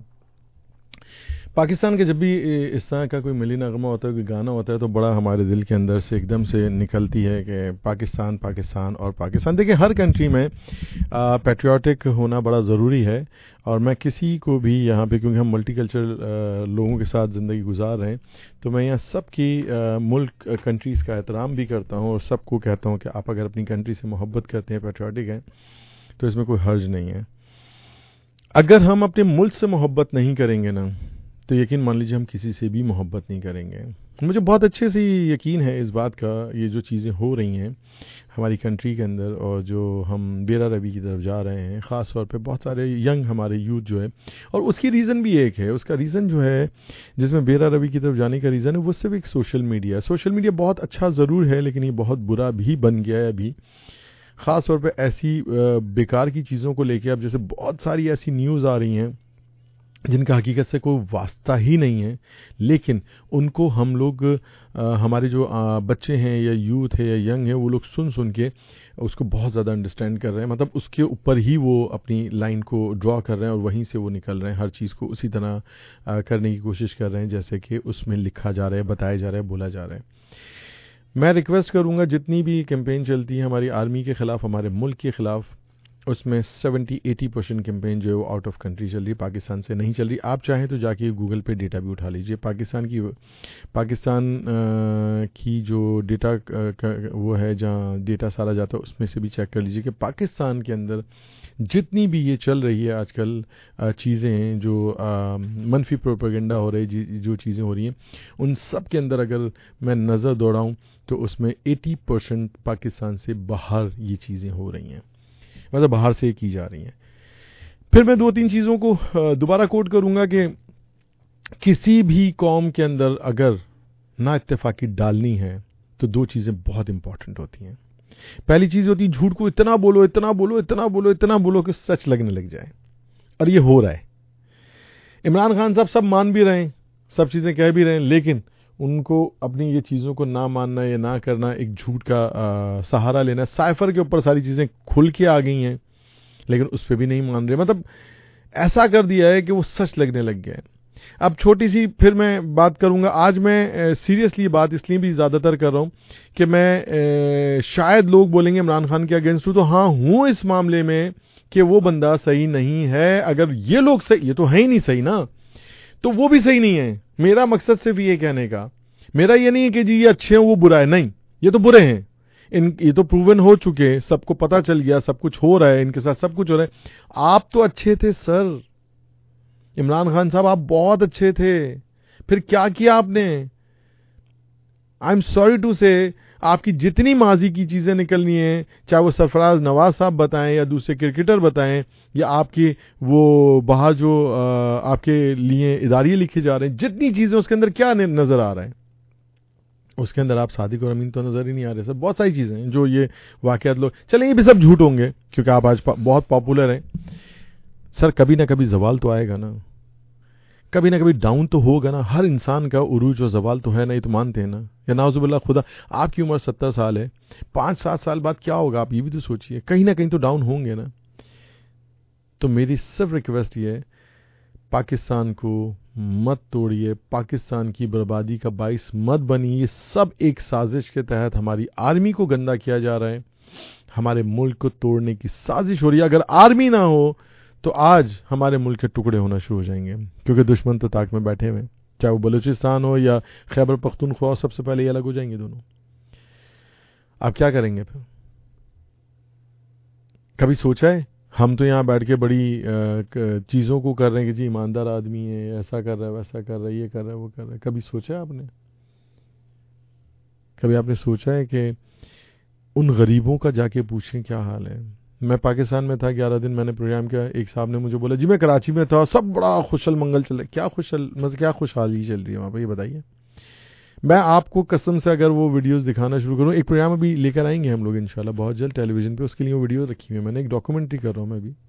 पाकिस्तान के जब भी इस तरह का कोई मिली नगमा होता है, कोई गाना होता है, तो बड़ा हमारे दिल के अंदर से एकदम से निकलती है कि पाकिस्तान पाकिस्तान और पाकिस्तान। देखिए, हर कंट्री में पैट्रियाटिक होना बड़ा ज़रूरी है, और मैं किसी को भी यहाँ पे, क्योंकि हम मल्टीकल्चरल लोगों के साथ ज़िंदगी गुजार रहे हैं, तो मैं यहाँ सबकी मुल्क कंट्रीज़ का एहतराम भी करता हूँ, और सबको कहता हूँ कि आप अगर अपनी कंट्री से मोहब्बत करते हैं, पैट्रियाटिक हैं, तो इसमें कोई हर्ज नहीं है। अगर हम अपने मुल्क से मोहब्बत नहीं करेंगे ना, तो यकीन मान लीजिए हम किसी से भी मोहब्बत नहीं करेंगे। मुझे बहुत अच्छे से यकीन है इस बात का, ये जो चीज़ें हो रही हैं हमारी कंट्री के अंदर, और जो हम बेरा रवि की तरफ जा रहे हैं, ख़ास तौर पे बहुत सारे यंग हमारे यूथ जो है, और उसकी रीज़न भी एक है। उसका रीज़न जो है, जिसमें बेरा रवि की तरफ जाने का रीज़न है, वो सिर्फ एक सोशल मीडिया है। सोशल मीडिया बहुत अच्छा ज़रूर है, लेकिन ये बहुत बुरा भी बन गया है अभी, ख़ास तौर पे ऐसी बेकार की चीज़ों को लेके। अब जैसे बहुत सारी ऐसी न्यूज़ आ रही हैं जिनका हकीकत से कोई वास्ता ही नहीं है, लेकिन उनको हम लोग हमारे जो बच्चे हैं या यूथ है या यंग है, वो लोग सुन सुन के उसको बहुत ज़्यादा अंडरस्टैंड कर रहे हैं। मतलब उसके ऊपर ही वो अपनी लाइन को ड्रॉ कर रहे हैं, और वहीं से वो निकल रहे हैं, हर चीज़ को उसी तरह करने की कोशिश कर रहे हैं जैसे कि उसमें लिखा जा रहा है, बताया जा रहा है, बोला जा रहा है। मैं रिक्वेस्ट करूंगा, जितनी भी कैंपेन चलती है हमारी आर्मी के ख़िलाफ़, हमारे मुल्क के ख़िलाफ़, उसमें 70-80% कैंपेन जो है वो आउट ऑफ कंट्री चल रही है, पाकिस्तान से नहीं चल रही। आप चाहें तो जाके गूगल पे डेटा भी उठा लीजिए। पाकिस्तान की जो डेटा वो है, जहाँ डेटा सारा जाता है, उसमें से भी चेक कर लीजिए कि पाकिस्तान के अंदर जितनी भी ये चल रही है आजकल चीज़ें, जो मनफी प्रोपेगेंडा हो रही है, जो चीज़ें हो रही हैं, उन सब के अंदर अगर मैं नज़र दौड़ाऊँ तो उसमें 80% पाकिस्तान से बाहर ये चीज़ें हो रही हैं, मतलब बाहर से की जा रही हैं। फिर मैं 2-3 चीज़ों को दोबारा कोट करूंगा कि किसी भी कौम के अंदर अगर ना इत्तेफाकी डालनी है, तो 2 चीज़ें बहुत इंपॉर्टेंट होती हैं। पहली चीज़ होती है, झूठ को इतना बोलो, इतना बोलो, इतना बोलो, इतना बोलो कि सच लगने लग जाए, और ये हो रहा है। इमरान खान साहब सब मान भी रहे हैं, सब चीज़ें कह भी रहे हैं, लेकिन उनको अपनी ये चीज़ों को ना मानना या ना करना, एक झूठ का सहारा लेना। साइफर के ऊपर सारी चीज़ें खुल के आ गई हैं, लेकिन उस पर भी नहीं मान रहे। मतलब ऐसा कर दिया है कि वो सच लगने लग गया है। अब छोटी सी फिर मैं बात करूंगा। आज मैं सीरियसली बात इसलिए भी ज़्यादातर कर रहा हूं कि मैं शायद लोग बोलेंगे इमरान खान के अगेंस्ट हूं, तो हाँ हूं इस मामले में कि वो बंदा सही नहीं है। अगर ये लोग सही, ये तो है ही नहीं सही ना, तो वो भी सही नहीं है। मेरा मकसद सिर्फ ये कहने का, मेरा ये नहीं है कि जी ये अच्छे हैं वो बुरा है, नहीं, ये तो बुरे हैं। ये तो प्रूवन हो चुके, सबको पता चल गया, सब कुछ हो रहा है, इनके साथ सब कुछ हो रहा है। आप तो अच्छे थे सर, इमरान खान साहब आप बहुत अच्छे थे, फिर क्या किया आपने? आई एम सॉरी टू से, आपकी जितनी माजी की चीजें निकलनी है, चाहे वो सरफराज नवाज साहब बताएं या दूसरे क्रिकेटर बताएं, या आपके वो बाहर जो आपके लिए इदारे लिखे जा रहे हैं, जितनी चीजें उसके अंदर क्या नजर आ रहा है? उसके अंदर आप सादिक और अमीन तो नजर ही नहीं आ रहे सर। बहुत सारी चीजें हैं जो ये वाकयात लोग, चले ये भी सब झूठ होंगे क्योंकि आप आज बहुत पॉपुलर हैं सर। कभी ना कभी जवाल तो आएगा ना, कभी ना कभी डाउन तो होगा ना। हर इंसान का उरूज और जवाल तो है ना, ये तो मानते हैं ना। या नाउजुबिल्लाह, खुदा आपकी उम्र 70 साल है, 5-7 साल बाद क्या होगा आप ये भी तो सोचिए। कहीं ना कहीं तो डाउन होंगे ना। तो मेरी सिर्फ रिक्वेस्ट ये है, पाकिस्तान को मत तोड़िए, पाकिस्तान की बर्बादी का बाइस मत बनिए। ये सब एक साजिश के तहत हमारी आर्मी को गंदा किया जा रहा है, हमारे मुल्क को तोड़ने की साजिश हो रही है। अगर आर्मी ना हो तो आज हमारे मुल्क के टुकड़े होना शुरू हो जाएंगे, क्योंकि दुश्मन तो ताक में बैठे हुए, चाहे वो बलूचिस्तान हो या खैबर पख्तूनख्वा, सबसे पहले ये अलग हो जाएंगे दोनों। आप क्या करेंगे फिर? कभी सोचा है? हम तो यहाँ बैठ के बड़ी चीज़ों को कर रहे हैं कि जी ईमानदार आदमी है, ऐसा कर रहा है, वैसा कर रहा है, ये कर रहा है, वो कर रहा है। कभी सोचा है आपने? कभी आपने सोचा है कि उन गरीबों का जाके पूछें क्या हाल है? मैं पाकिस्तान में था 11 दिन, मैंने प्रोग्राम किया। एक साहब ने मुझे बोला जी मैं कराची में था, सब बड़ा खुशल मंगल चल रहा है। क्या खुशल, मतलब क्या खुशहाली चल रही है वहाँ पर, ये बताइए। मैं आपको कसम से अगर वो वीडियोस दिखाना शुरू करूं, एक प्रोग्राम अभी लेकर आएंगे हम लोग इंशाल्लाह बहुत जल्द टेलीविजन पे, उसके लिए वो वीडियो रखी हुई है मैंने, एक डॉक्यूमेंट्री कर रहा हूं मैं अभी।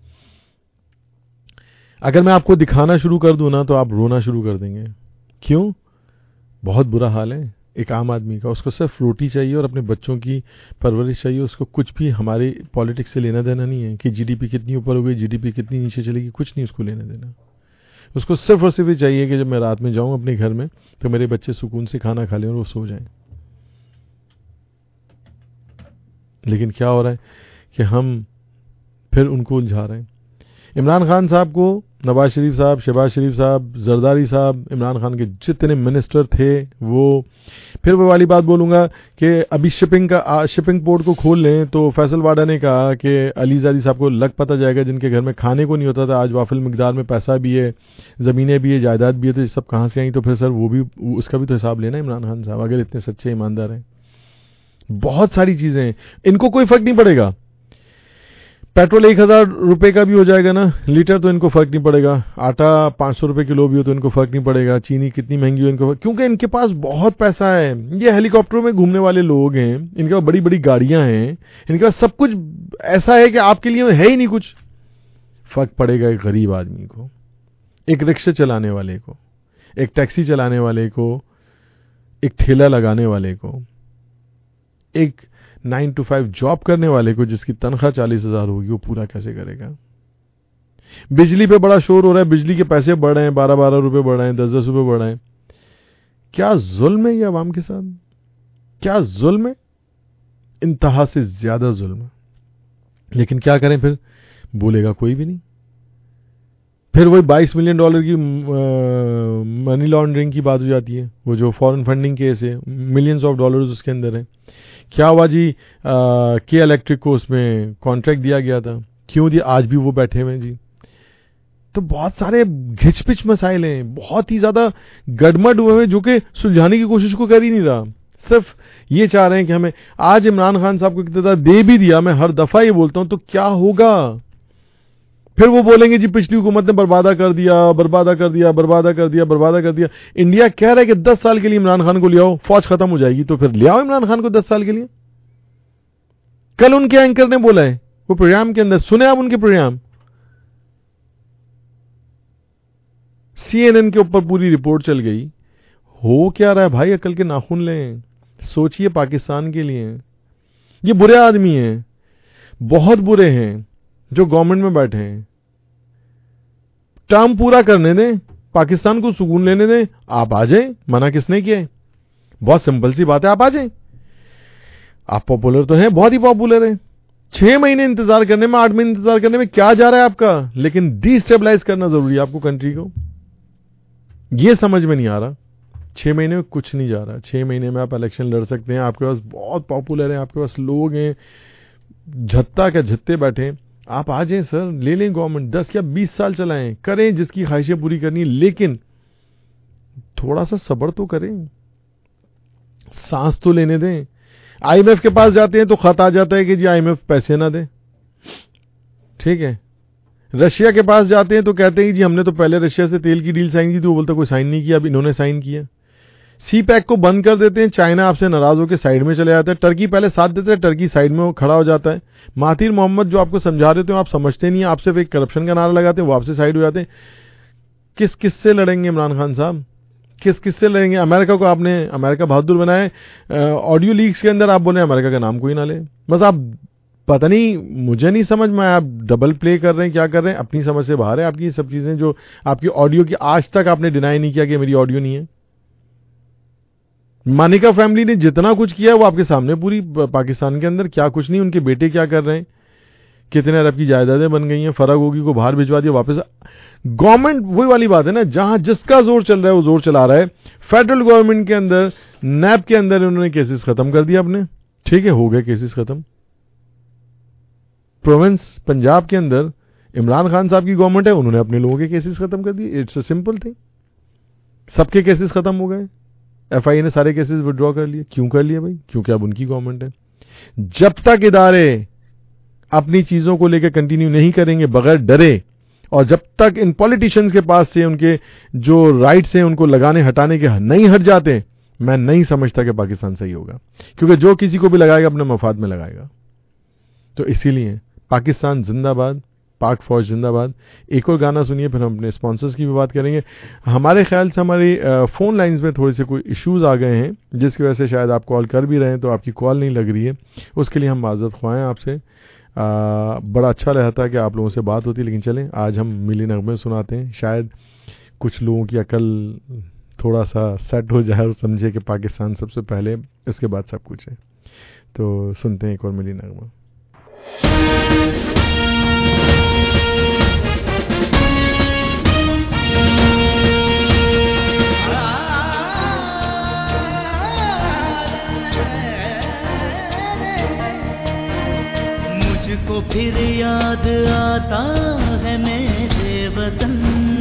अगर मैं आपको दिखाना शुरू कर दूं ना तो आप रोना शुरू कर देंगे। क्यों? बहुत बुरा हाल है। एक आम आदमी का, उसको सिर्फ रोटी चाहिए और अपने बच्चों की परवरिश चाहिए। उसको कुछ भी हमारे पॉलिटिक्स से लेना देना नहीं है कि जीडीपी कितनी ऊपर हो गई, जीडीपी कितनी नीचे चलेगी, कुछ नहीं उसको लेना देना। उसको सिर्फ और सिर्फ चाहिए कि जब मैं रात में जाऊं अपने घर में तो मेरे बच्चे सुकून से खाना खा लें और वो सो जाएं। लेकिन क्या हो रहा है कि हम फिर उनको उलझा रहे हैं। इमरान खान साहब को नवाज शरीफ साहब, शहबाज शरीफ साहब, जरदारी साहब, इमरान खान के जितने मिनिस्टर थे वो, फिर वो वाली बात बोलूंगा कि अभी शिपिंग पोर्ट को खोल लें तो फैसल वाडा ने कहा कि अलीजादी साहब को लग पता जाएगा जिनके घर में खाने को नहीं होता था, आज वाफिल मिकदार में पैसा भी है, ज़मीनें भी है, जायदाद भी है, तो ये सब कहाँ से आई? तो फिर सर वो भी, उसका भी तो हिसाब लेना इमरान खान साहब, अगर इतने सच्चे ईमानदार हैं। बहुत सारी चीजें हैं, इनको कोई फर्क नहीं पड़ेगा। पेट्रोल 1000 रुपए का भी हो जाएगा ना लीटर तो इनको फर्क नहीं पड़ेगा, आटा 500 रुपए किलो भी हो तो इनको फर्क नहीं पड़ेगा, चीनी कितनी महंगी हो इनको, क्योंकि इनके पास बहुत पैसा है। ये हेलीकॉप्टरों में घूमने वाले लोग हैं, इनके पास बड़ी बड़ी गाड़ियां हैं, इनके पास सब कुछ ऐसा है कि आपके लिए है ही नहीं कुछ। फर्क पड़ेगा एक गरीब आदमी को, एक रिक्शा चलाने वाले को, एक टैक्सी चलाने वाले को, एक ठेला लगाने वाले को, एक 9 to 5 जॉब करने वाले को जिसकी तनख्वाह 40,000 होगी, वो पूरा कैसे करेगा? बिजली पे बड़ा शोर हो रहा है, बिजली के पैसे बढ़ रहे हैं, 12-12 रुपए बढ़ रहे हैं, 10-10 रुपए बढ़ रहे हैं। क्या जुल्म है ये अवाम के साथ? क्या जुल्म है? इंतहा से ज्यादा जुल्म है। लेकिन क्या करें, फिर बोलेगा कोई भी नहीं। फिर वही $22 मिलियन की मनी लॉन्ड्रिंग की बात हो जाती है, वो जो फॉरेन फंडिंग केस है, मिलियंस ऑफ डॉलर्स उसके अंदर है। क्या हुआ जी, के इलेक्ट्रिक को उसमें कॉन्ट्रैक्ट दिया गया था, क्यों दिया? आज भी वो बैठे हुए हैं जी। तो बहुत सारे घिचपिच मसाइल हैं, बहुत ही ज्यादा गड़मड़ हुए हैं, जो कि सुलझाने की कोशिश को कर ही नहीं रहा। सिर्फ ये चाह रहे हैं कि हमें, आज इमरान खान साहब को इख्तियार दे भी दिया, मैं हर दफा ये बोलता हूं, तो क्या होगा? फिर वो बोलेंगे जी पिछली हुकूमत ने बर्बादा कर दिया, बर्बादा कर दिया, बर्बादा कर दिया, बर्बादा कर दिया। इंडिया कह रहा है कि 10 साल के लिए इमरान खान को ले आओ, फौज खत्म हो जाएगी, तो फिर ले आओ इमरान खान को 10 साल के लिए। कल उनके एंकर ने बोला है, वो प्रोग्राम के अंदर सुने आप उनके प्रोग्राम, CNN के ऊपर पूरी रिपोर्ट चल गई। हो क्या रहा है भाई, अकल के नाखून लें, सोचिए पाकिस्तान के लिए। ये बुरे आदमी हैं, बहुत बुरे हैं, जो गवर्नमेंट में बैठे हैं। टर्म पूरा करने दें, पाकिस्तान को सुकून लेने दें, आप आ जाएं, मना किसने किया? बहुत सिंपल सी बात है, आप आ जाएं। आप पॉपुलर तो हैं, बहुत ही पॉपुलर हैं। 6 महीने इंतजार करने में, 8 महीने इंतजार करने में क्या जा रहा है आपका? लेकिन डिस्टेबलाइज करना जरूरी है आपको कंट्री को, यह समझ में नहीं आ रहा। 6 महीने में कुछ नहीं जा रहा। 6 महीने में आप इलेक्शन लड़ सकते हैं, आपके पास बहुत पॉपुलर है, आपके पास लोग हैं, झत्ता के झत्ते बैठे, आप आ जाएं सर, ले लें गवर्नमेंट, 10 या 20 साल चलाएं, करें जिसकी ख्वाहिशें पूरी करनी, लेकिन थोड़ा सा सब्र तो करें, सांस तो लेने दें। IMF के पास जाते हैं तो खत आ जाता है कि जी IMF पैसे ना दे, ठीक है। रशिया के पास जाते हैं तो कहते हैं कि जी हमने तो पहले रशिया से तेल की डील साइन की थी, वो बोलता कोई साइन नहीं किया, अब इन्होंने साइन किया। CPEC को बंद कर देते हैं, चाइना आपसे नाराज होकर साइड में चले जाते हैं, टर्की पहले साथ देते हैं, टर्की साइड में खड़ा हो जाता है। महातिर मोहम्मद जो आपको समझा रहे थे आप समझते नहीं है, आप सिर्फ एक करप्शन का नारा लगाते हैं, वो आपसे साइड हो जाते हैं। किस किस से लड़ेंगे इमरान खान साहब, किस किस से लड़ेंगे? अमेरिका को आपने अमेरिका बहादुर बनाए, ऑडियो लीक्स के अंदर आप बोले अमेरिका का नाम कोई ना ले, बस आप पता नहीं, मुझे नहीं समझ में, आप डबल प्ले कर रहे हैं, क्या कर रहे हैं, अपनी समझ से बाहर है आपकी ये सब चीजें। जो आपकी ऑडियो की आज तक आपने डिनाई नहीं किया कि मेरी ऑडियो नहीं है। मानिका फैमिली ने जितना कुछ किया वो आपके सामने, पूरी पाकिस्तान के अंदर क्या कुछ नहीं, उनके बेटे क्या कर रहे हैं, कितने अरब की जायदादें बन गई हैं, फराग होगी को बाहर भिजवा दिया वापस। गवर्नमेंट वही वाली बात है ना, जहां जिसका जोर चल रहा है वो जोर चला रहा है। फेडरल गवर्नमेंट के अंदर, नैब के अंदर उन्होंने केसेस खत्म कर दिया अपने, ठीक है, हो गए केसेस खत्म। प्रोविंस पंजाब के अंदर इमरान खान साहब की गवर्नमेंट है, उन्होंने अपने लोगों के केसेस खत्म कर दिए। इट्स अ सिंपल थिंग, सबके केसेस खत्म हो गए। FIA ने सारे केसेस विड्रॉ कर लिए। क्यों कर लिए भाई? क्योंकि अब उनकी गवर्नमेंट है। जब तक इदारे अपनी चीजों को लेकर कंटिन्यू नहीं करेंगे बगैर डरे, और जब तक इन पॉलिटिशियंस के पास से उनके जो राइट्स हैं उनको लगाने हटाने के नहीं हट जाते, मैं नहीं समझता कि पाकिस्तान सही होगा। क्योंकि जो किसी को भी लगाएगा अपने मफाद में लगाएगा। तो इसीलिए पाकिस्तान जिंदाबाद, पाक फौज जिंदाबाद। एक और गाना सुनिए, फिर हम अपने स्पॉन्सर्स की भी बात करेंगे। हमारे ख्याल से हमारी फ़ोन लाइंस में थोड़े से कोई इश्यूज़ आ गए हैं, जिसकी वजह से शायद आप कॉल कर भी रहे हैं तो आपकी कॉल नहीं लग रही है। उसके लिए हम माज़रत ख्वाह हैं आपसे। बड़ा अच्छा रहता है कि आप लोगों से बात होती, लेकिन चलें आज हम मिली नगमे सुनाते हैं, शायद कुछ लोगों की अकल थोड़ा सा सेट हो जाए और समझे कि पाकिस्तान सबसे पहले, उसके बाद सब कुछ है। तो सुनते हैं एक और मिली नगमा। मुझको फिर याद आता है मेरे वतन,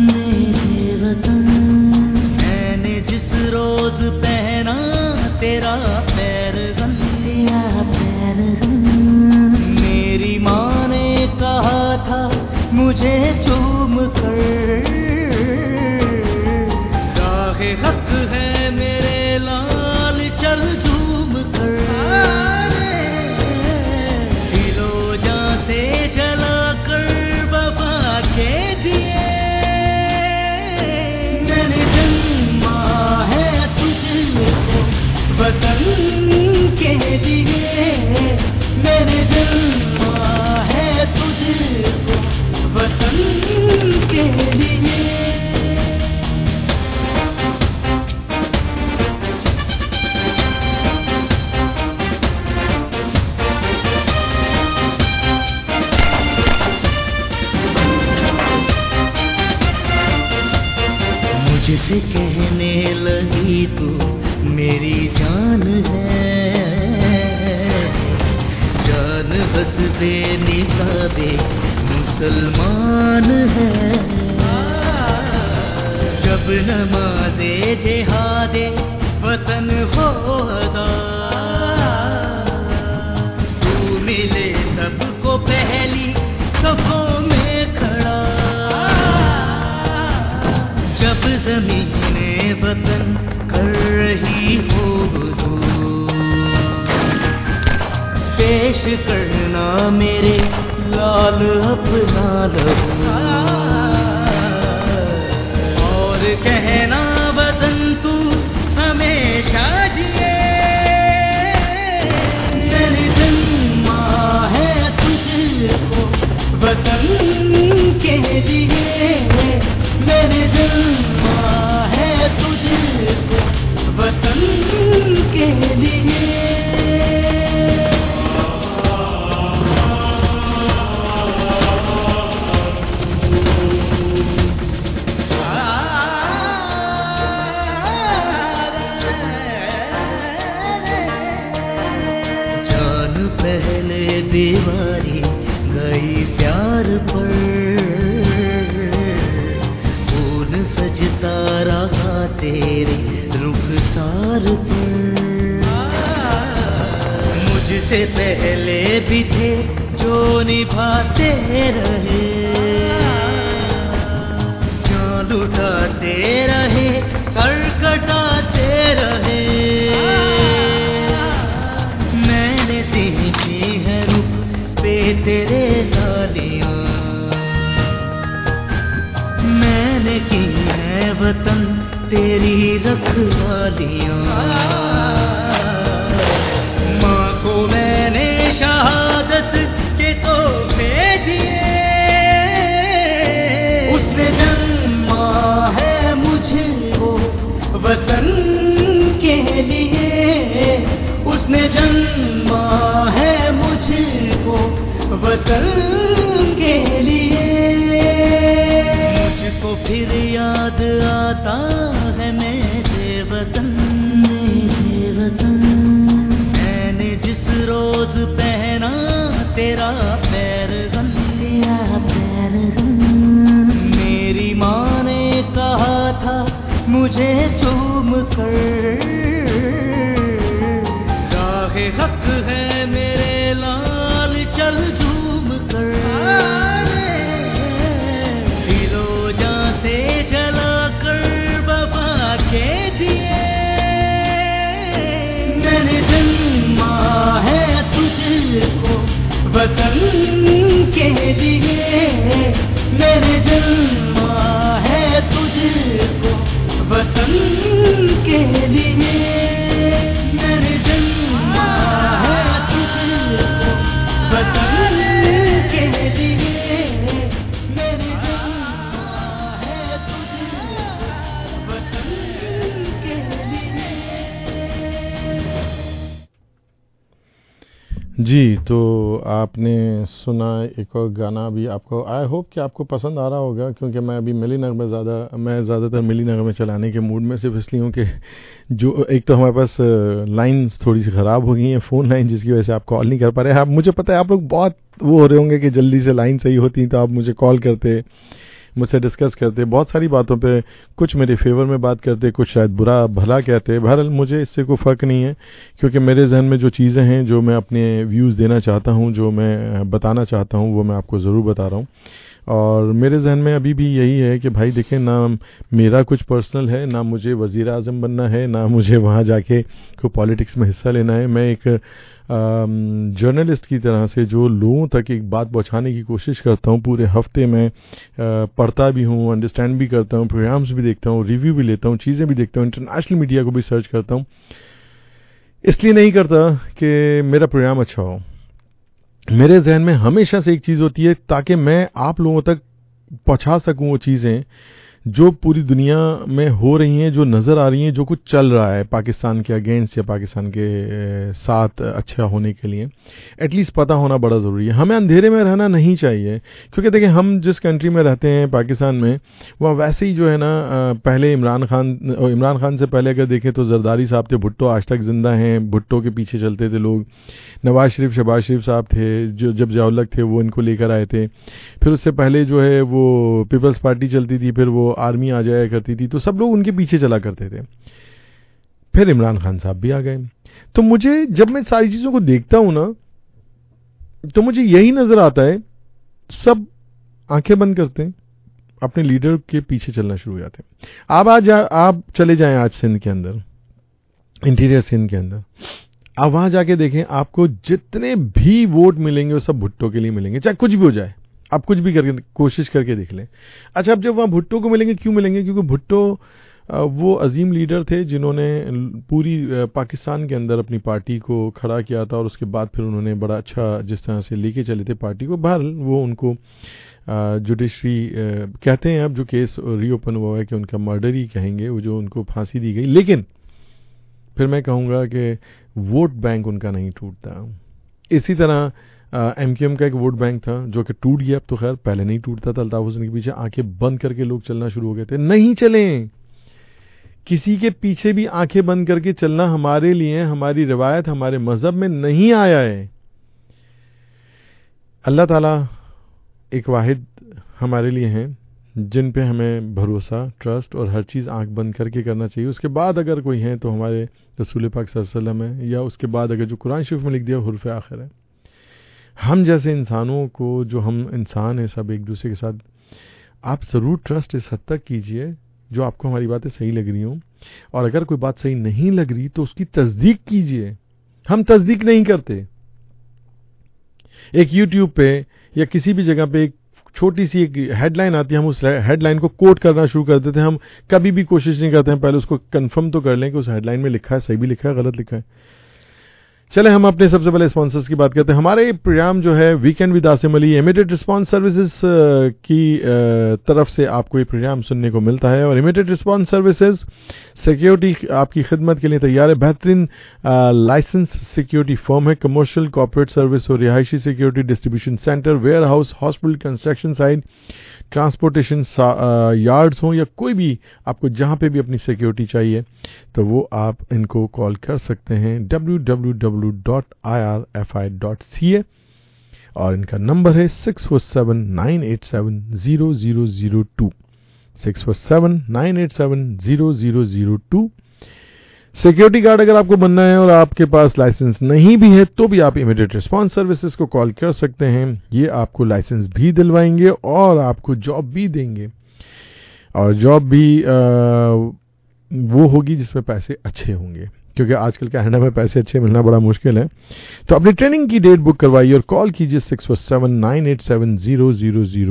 मैंने जिस रोज पहना तेरा पैरगन, मेरी माँ ने कहा था मुझे चूम कर, राहे हक है मेरे लाल चल झूम कर, दिलो जां से जला कर वफा के दिए, मैंने जन्मा है तुझको वतन के लिए, मैंने जन्मा है तुझको वतन के लिए। मुझसे कहने लगी तू मेरी जान है, जान बस बेनिकाबे मुसलमान है, जब नमाज़े जिहादे वतन होगा, तू मिले सबको पहली सफ़ों में खड़ा, जब ज़मीने वतन कर रही हो हुज़ूर, पेश करना मेरे लाल अपना लहू, और कहना वतन तू हमेशा जिए, मैंने जन्मा है तुझको वतन के लिए, मैंने जन्मा है तुझको वतन के लिए। जान पहले दीवारी गई प्यार पर, फूल सजता रहा तेरे रुखसार पर, मुझसे पहले भी थे जो निभाते रहे, जान लुटाते रहे सर कटाते रहे, मैंने सीखी है रुख पे तेरे लालियां, मैंने की है वतन तेरी रखवालियां, माँ को मैंने शहादत के तोहफे दिए, उसने जन्मा है मुझको वतन के लिए, उसने जन्मा है मुझको वतन के लिए। मुझको फिर याद आता है मेरे वतन, मैंने जिस रोज पहना तेरा पैरगन, मेरी माँ ने कहा था मुझे चूम कर, राहे हक है मेरे लाल चल झूम कर, दिलो जां से जला कर वफा के दिए, मैंने जन्मा है तुझको वतन जी, तो आपने सुना एक और गाना भी। आपको आई होप कि आपको पसंद आ रहा होगा, क्योंकि मैं अभी मैं ज़्यादातर मिली नगमे चलाने के मूड में सिर्फ इसलिए हूँ कि जो एक तो हमारे पास लाइंस थोड़ी सी ख़राब हो गई हैं, फ़ोन लाइन, जिसकी वजह से आप कॉल नहीं कर पा रहे। आप, मुझे पता है आप लोग बहुत वो हो रहे होंगे कि जल्दी से लाइन सही होती तो आप मुझे कॉल करते, मुझसे डिस्कस करते, बहुत सारी बातों पे कुछ मेरे फेवर में बात करते, कुछ शायद बुरा भला कहते। बहरहाल मुझे इससे कोई फ़र्क नहीं है, क्योंकि मेरे जहन में जो चीज़ें हैं, जो मैं अपने व्यूज़ देना चाहता हूँ, जो मैं बताना चाहता हूँ, वो मैं आपको ज़रूर बता रहा हूँ। और मेरे जहन में अभी भी यही है कि भाई देखें, ना मेरा कुछ पर्सनल है, ना मुझे वज़ीर आज़म बनना है, ना मुझे वहाँ जाके कोई पॉलिटिक्स में हिस्सा लेना है। मैं एक जर्नलिस्ट की तरह से जो लोगों तक एक बात पहुंचाने की कोशिश करता हूं, पूरे हफ्ते में पढ़ता भी हूं, अंडरस्टैंड भी करता हूं, प्रोग्राम्स भी देखता हूं, रिव्यू भी लेता हूं, चीज़ें भी देखता हूं, इंटरनेशनल मीडिया को भी सर्च करता हूं। इसलिए नहीं करता कि मेरा प्रोग्राम अच्छा हो। मेरे जहन में हमेशा से एक चीज़ होती है, ताकि मैं आप लोगों तक पहुंचा सकूं वो चीज़ें जो पूरी दुनिया में हो रही हैं, जो नज़र आ रही हैं, जो कुछ चल रहा है पाकिस्तान के अगेंस्ट या पाकिस्तान के साथ अच्छा होने के लिए एटलीस्ट पता होना बड़ा ज़रूरी है। हमें अंधेरे में रहना नहीं चाहिए, क्योंकि देखिए हम जिस कंट्री में रहते हैं पाकिस्तान में, वह वैसे ही जो है ना, पहले इमरान खान से पहले अगर देखें तो जरदारी साहब थे, भुट्टो आज तक जिंदा हैं, भुट्टो के पीछे चलते थे लोग। नवाज शरीफ, शहबाज शरीफ साहब थे, जो जब ज़िया-उल-हक थे वो इनको लेकर आए थे। फिर उससे पहले जो है वो पीपल्स पार्टी चलती थी, फिर वो आर्मी आ जाया करती थी, तो सब लोग उनके पीछे चला करते थे। फिर इमरान खान साहब भी आ गए। तो मुझे, जब मैं सारी चीज़ों को देखता हूं ना, तो मुझे यही नज़र आता है, सब आंखें बंद करते हैं, अपने लीडर के पीछे चलना शुरू हो जाते हैं। आप चले जाएं आज सिंध के अंदर, इंटीरियर सिंध के अंदर, आप वहां जाके देखें, आपको जितने भी वोट मिलेंगे वो सब भुट्टो के लिए मिलेंगे, चाहे कुछ भी हो जाए। आप कुछ भी करके कोशिश करके देख लें। अच्छा, अब जब वहां भुट्टो को मिलेंगे, क्यों मिलेंगे? क्योंकि भुट्टो वो अजीम लीडर थे जिन्होंने पूरी पाकिस्तान के अंदर अपनी पार्टी को खड़ा किया था, और उसके बाद फिर उन्होंने बड़ा अच्छा जिस तरह से लेके चले थे पार्टी को। बहरहाल वो उनको जुडिशरी कहते हैं, अब जो केस रीओपन हुआ है कि उनका मर्डर ही कहेंगे, वो जो उनको फांसी दी गई। लेकिन फिर मैं कहूँगा कि वोट बैंक उनका नहीं टूटता। इसी तरह एमक्यूएम का एक वोट बैंक था जो कि टूट गया। अब तो खैर, पहले नहीं टूटता था। अल्ताफ हुसैन के पीछे आंखें बंद करके लोग चलना शुरू हो गए थे। नहीं चलें, किसी के पीछे भी आंखें बंद करके चलना हमारे लिए, हमारी रिवायत, हमारे मजहब में नहीं आया है। अल्लाह ताला एक वाहिद हमारे लिए हैं, जिन पे हमें भरोसा, ट्रस्ट और हर चीज़ आंख बंद करके करना चाहिए। उसके बाद अगर कोई है तो हमारे रसूल पाक सल्लल्लाहु अलैहि वसल्लम है, या उसके बाद अगर जो कुरान शरीफ में लिख दिया हुर्फ आखिर है। हम जैसे इंसानों को, जो हम इंसान हैं सब एक दूसरे के साथ, आप ज़रूर ट्रस्ट इस हद तक कीजिए जो आपको हमारी बातें सही लग रही हों, और अगर कोई बात सही नहीं लग रही तो उसकी तस्दीक कीजिए। हम तस्दीक नहीं करते। एक यूट्यूब पे या किसी भी जगह पे एक छोटी सी एक हेडलाइन आती है, हम उस हेडलाइन को कोट करना शुरू कर देते हैं। हम कभी भी कोशिश नहीं करते हैं पहले उसको कंफर्म तो कर लें कि उस हेडलाइन में लिखा है सही भी लिखा है, गलत लिखा है। चले हम अपने सबसे पहले स्पॉन्सर्स की बात करते हैं। हमारे प्रोग्राम जो है weekend with Asim Ali immediate response services की तरफ से आपको ये प्रोग्राम सुनने को मिलता है, और इमीडिएट रिस्पांस सर्विसेज सिक्योरिटी आपकी खिदमत के लिए तैयार है। बेहतरीन लाइसेंस सिक्योरिटी फर्म है। कमर्शियल, कॉर्पोरेट सर्विस और रिहायशी security, distribution centre, warehouse, hospital, construction site, transportation yards हों, या कोई भी आपको जहां पे भी अपनी सिक्योरिटी चाहिए तो वो आप इनको कॉल कर सकते हैं www.irfi.ca, और इनका नंबर है 647-987-0002 647-987-0002। सिक्योरिटी गार्ड अगर आपको बनना है और आपके पास लाइसेंस नहीं भी है तो भी आप इमीडिएट रिस्पांस सर्विसेज को कॉल कर सकते हैं। ये आपको लाइसेंस भी दिलवाएंगे और आपको जॉब भी देंगे, और जॉब भी वो होगी जिसमें पैसे अच्छे होंगे, क्योंकि आजकल कनाडा में पैसे अच्छे मिलना बड़ा मुश्किल है। तो अपनी ट्रेनिंग की डेट बुक करवाइए और कॉल कीजिए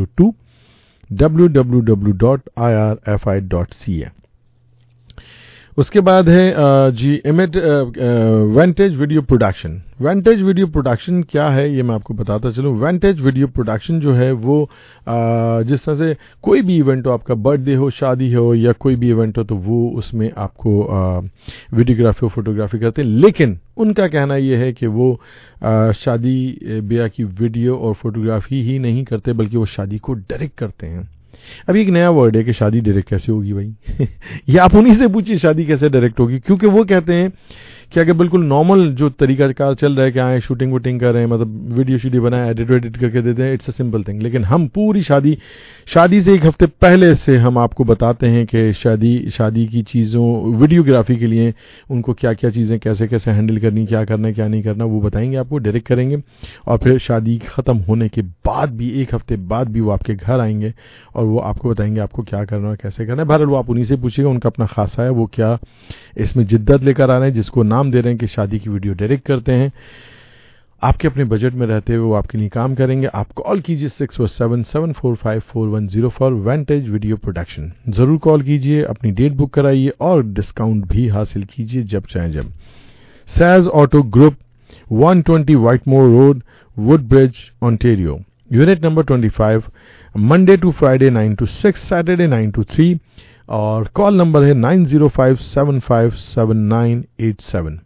647-987-0002 www.irfi.ca। उसके बाद है जी vantage video production. Vantage video production क्या है ये मैं आपको बताता चलूँ। वेंटेज वीडियो प्रोडक्शन जो है वो जिस तरह से कोई भी इवेंट हो, आपका बर्थडे हो, शादी हो या कोई भी इवेंट हो, तो वो उसमें आपको वीडियोग्राफी और फोटोग्राफी करते हैं। लेकिन उनका कहना ये है कि वो शादी ब्याह की वीडियो और फोटोग्राफी ही नहीं करते बल्कि वो शादी को डायरेक्ट करते हैं। अभी एक नया वर्ड है कि शादी डायरेक्ट कैसे होगी भाई ये आप उन्हीं से पूछिए शादी कैसे डायरेक्ट होगी, क्योंकि वो कहते हैं कि अगर बिल्कुल नॉर्मल जो तरीकाकार चल रहा है कि आए शूटिंग वूटिंग कर रहे हैं, मतलब वीडियो शीडियो बनाए, एडिट करके देते हैं, इट्स अ सिंपल थिंग। लेकिन हम पूरी शादी से एक हफ्ते पहले से हम आपको बताते हैं कि शादी की चीज़ों वीडियोग्राफी के लिए उनको क्या क्या चीज़ें कैसे कैसे हैंडल करनी, क्या करना क्या नहीं करना, वो बताएंगे आपको, डायरेक्ट करेंगे। और फिर शादी ख़त्म होने के बाद भी एक हफ्ते बाद भी वो आपके घर आएंगे और वो आपको बताएंगे आपको क्या करना है कैसे करना है। बहरहाल वो आप उन्हीं से पूछिएगा, उनका अपना खासा है, वो क्या इसमें जिद्दत लेकर आ रहे हैं जिसको नाम दे रहे हैं कि शादी की वीडियो डायरेक्ट करते हैं। आपके अपने बजट में रहते हुए वो आपके लिए काम करेंगे। आप कॉल कीजिए 647-745-4104 फॉर वेंटेज वीडियो प्रोडक्शन। ज़रूर कॉल कीजिए, अपनी डेट बुक कराइए और डिस्काउंट भी हासिल कीजिए जब चाहें जब। सैज auto group, 120 Whitmore road, Woodbridge, Ontario, unit number 25, Monday to Friday 9 to 6, Saturday 9 to 3 और कॉल नंबर है 905-757-987,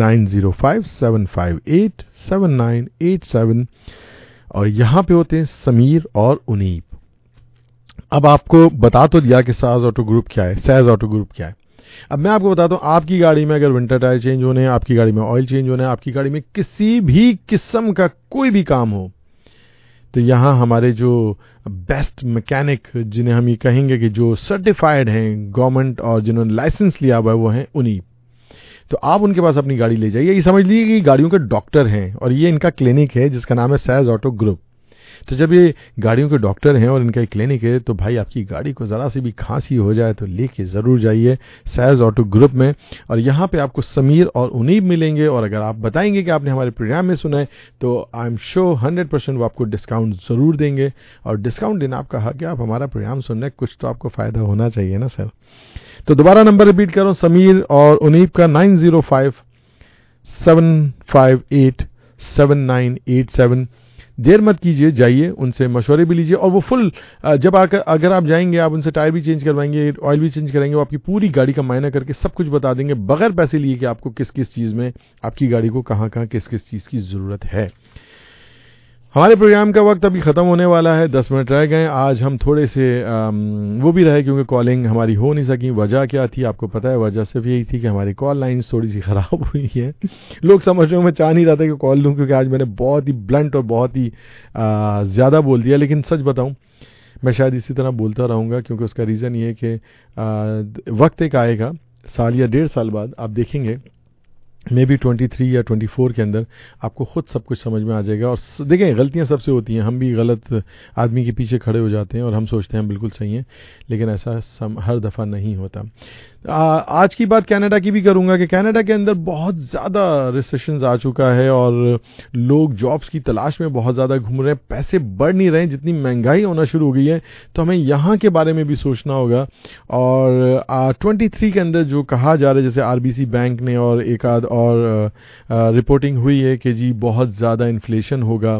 905-758-7987 और यहाँ पे होते हैं समीर और उनीब। अब आपको बता तो दिया कि सैज ऑटो ग्रुप क्या है, सैज ऑटो ग्रुप क्या है। अब मैं आपको बताता हूँ, आपकी गाड़ी में अगर विंटर टायर चेंज होने हैं, आपकी गाड़ी में ऑयल चेंज होना है, आपकी गाड़ी में किसी भी किस्म का कोई भी काम हो, तो यहाँ हमारे जो बेस्ट मैकेनिक जिन्हें हम ये कहेंगे कि जो सर्टिफाइड हैं गवर्नमेंट और जिन्होंने लाइसेंस लिया हुआ है वो हैं उन्हीं। तो आप उनके पास अपनी गाड़ी ले जाइए, ये समझ लीजिए कि गाड़ियों के डॉक्टर हैं और ये इनका क्लिनिक है जिसका नाम है सैज ऑटो ग्रुप। तो जब ये गाड़ियों के डॉक्टर हैं और इनका एक क्लिनिक है, तो भाई आपकी गाड़ी को ज़रा सी भी खांसी हो जाए तो लेके ज़रूर जाइए सैज ऑटो ग्रुप में। और यहाँ पे आपको समीर और उनीब मिलेंगे और अगर आप बताएंगे कि आपने हमारे प्रोग्राम में सुना है तो आई एम श्योर 100% वो आपको डिस्काउंट ज़रूर देंगे। और डिस्काउंट देना आपका हक है, आप हमारा प्रोग्राम सुन रहे हैं, कुछ तो आपको फ़ायदा होना चाहिए ना सर। तो दोबारा नंबर रिपीट करो, समीर और उनीब का 905-758-7987। देर मत कीजिए, जाइए उनसे मशवरे भी लीजिए और वो फुल जब आकर अगर आप जाएंगे आप उनसे टायर भी चेंज करवाएंगे, ऑयल भी चेंज कराएंगे, वो आपकी पूरी गाड़ी का मायना करके सब कुछ बता देंगे बगैर पैसे लिए कि आपको किस किस चीज़ में आपकी गाड़ी को कहाँ कहाँ किस किस चीज़ की ज़रूरत है। हमारे प्रोग्राम का वक्त अभी ख़त्म होने वाला है, 10 मिनट रह गए। आज हम थोड़े से वो भी रहे क्योंकि कॉलिंग हमारी हो नहीं सकी। वजह क्या थी आपको पता है, वजह सिर्फ यही थी कि हमारी कॉल लाइन्स थोड़ी सी ख़राब हुई है। लोग समझ रहे हो मैं चाह नहीं रहा था कि कॉल लूँ क्योंकि आज मैंने बहुत ही ब्लंट और बहुत ही ज़्यादा बोल दिया। लेकिन सच बताऊँ मैं शायद इसी तरह बोलता रहूँगा क्योंकि उसका रीज़न ये है कि वक्त एक आएगा साल या 1.5 साल बाद आप देखेंगे मे बी 23 या 24 के अंदर आपको खुद सब कुछ समझ में आ जाएगा। और देखें गलतियां सबसे होती हैं, हम भी गलत आदमी के पीछे खड़े हो जाते हैं और हम सोचते हैं बिल्कुल सही हैं, लेकिन ऐसा हर दफ़ा नहीं होता। आज की बात कनाडा की भी करूंगा कि कनाडा के अंदर बहुत ज़्यादा रिसेशंस आ चुका है और लोग जॉब्स की तलाश में बहुत ज़्यादा घूम रहे हैं, पैसे बढ़ नहीं रहे हैं, जितनी महंगाई होना शुरू हो गई है तो हमें यहाँ के बारे में भी सोचना होगा। और 23 के अंदर जो कहा जा रहा है, जैसे आरबीसी बैंक ने और एक आध और रिपोर्टिंग हुई है कि जी बहुत ज़्यादा इन्फ्लेशन होगा,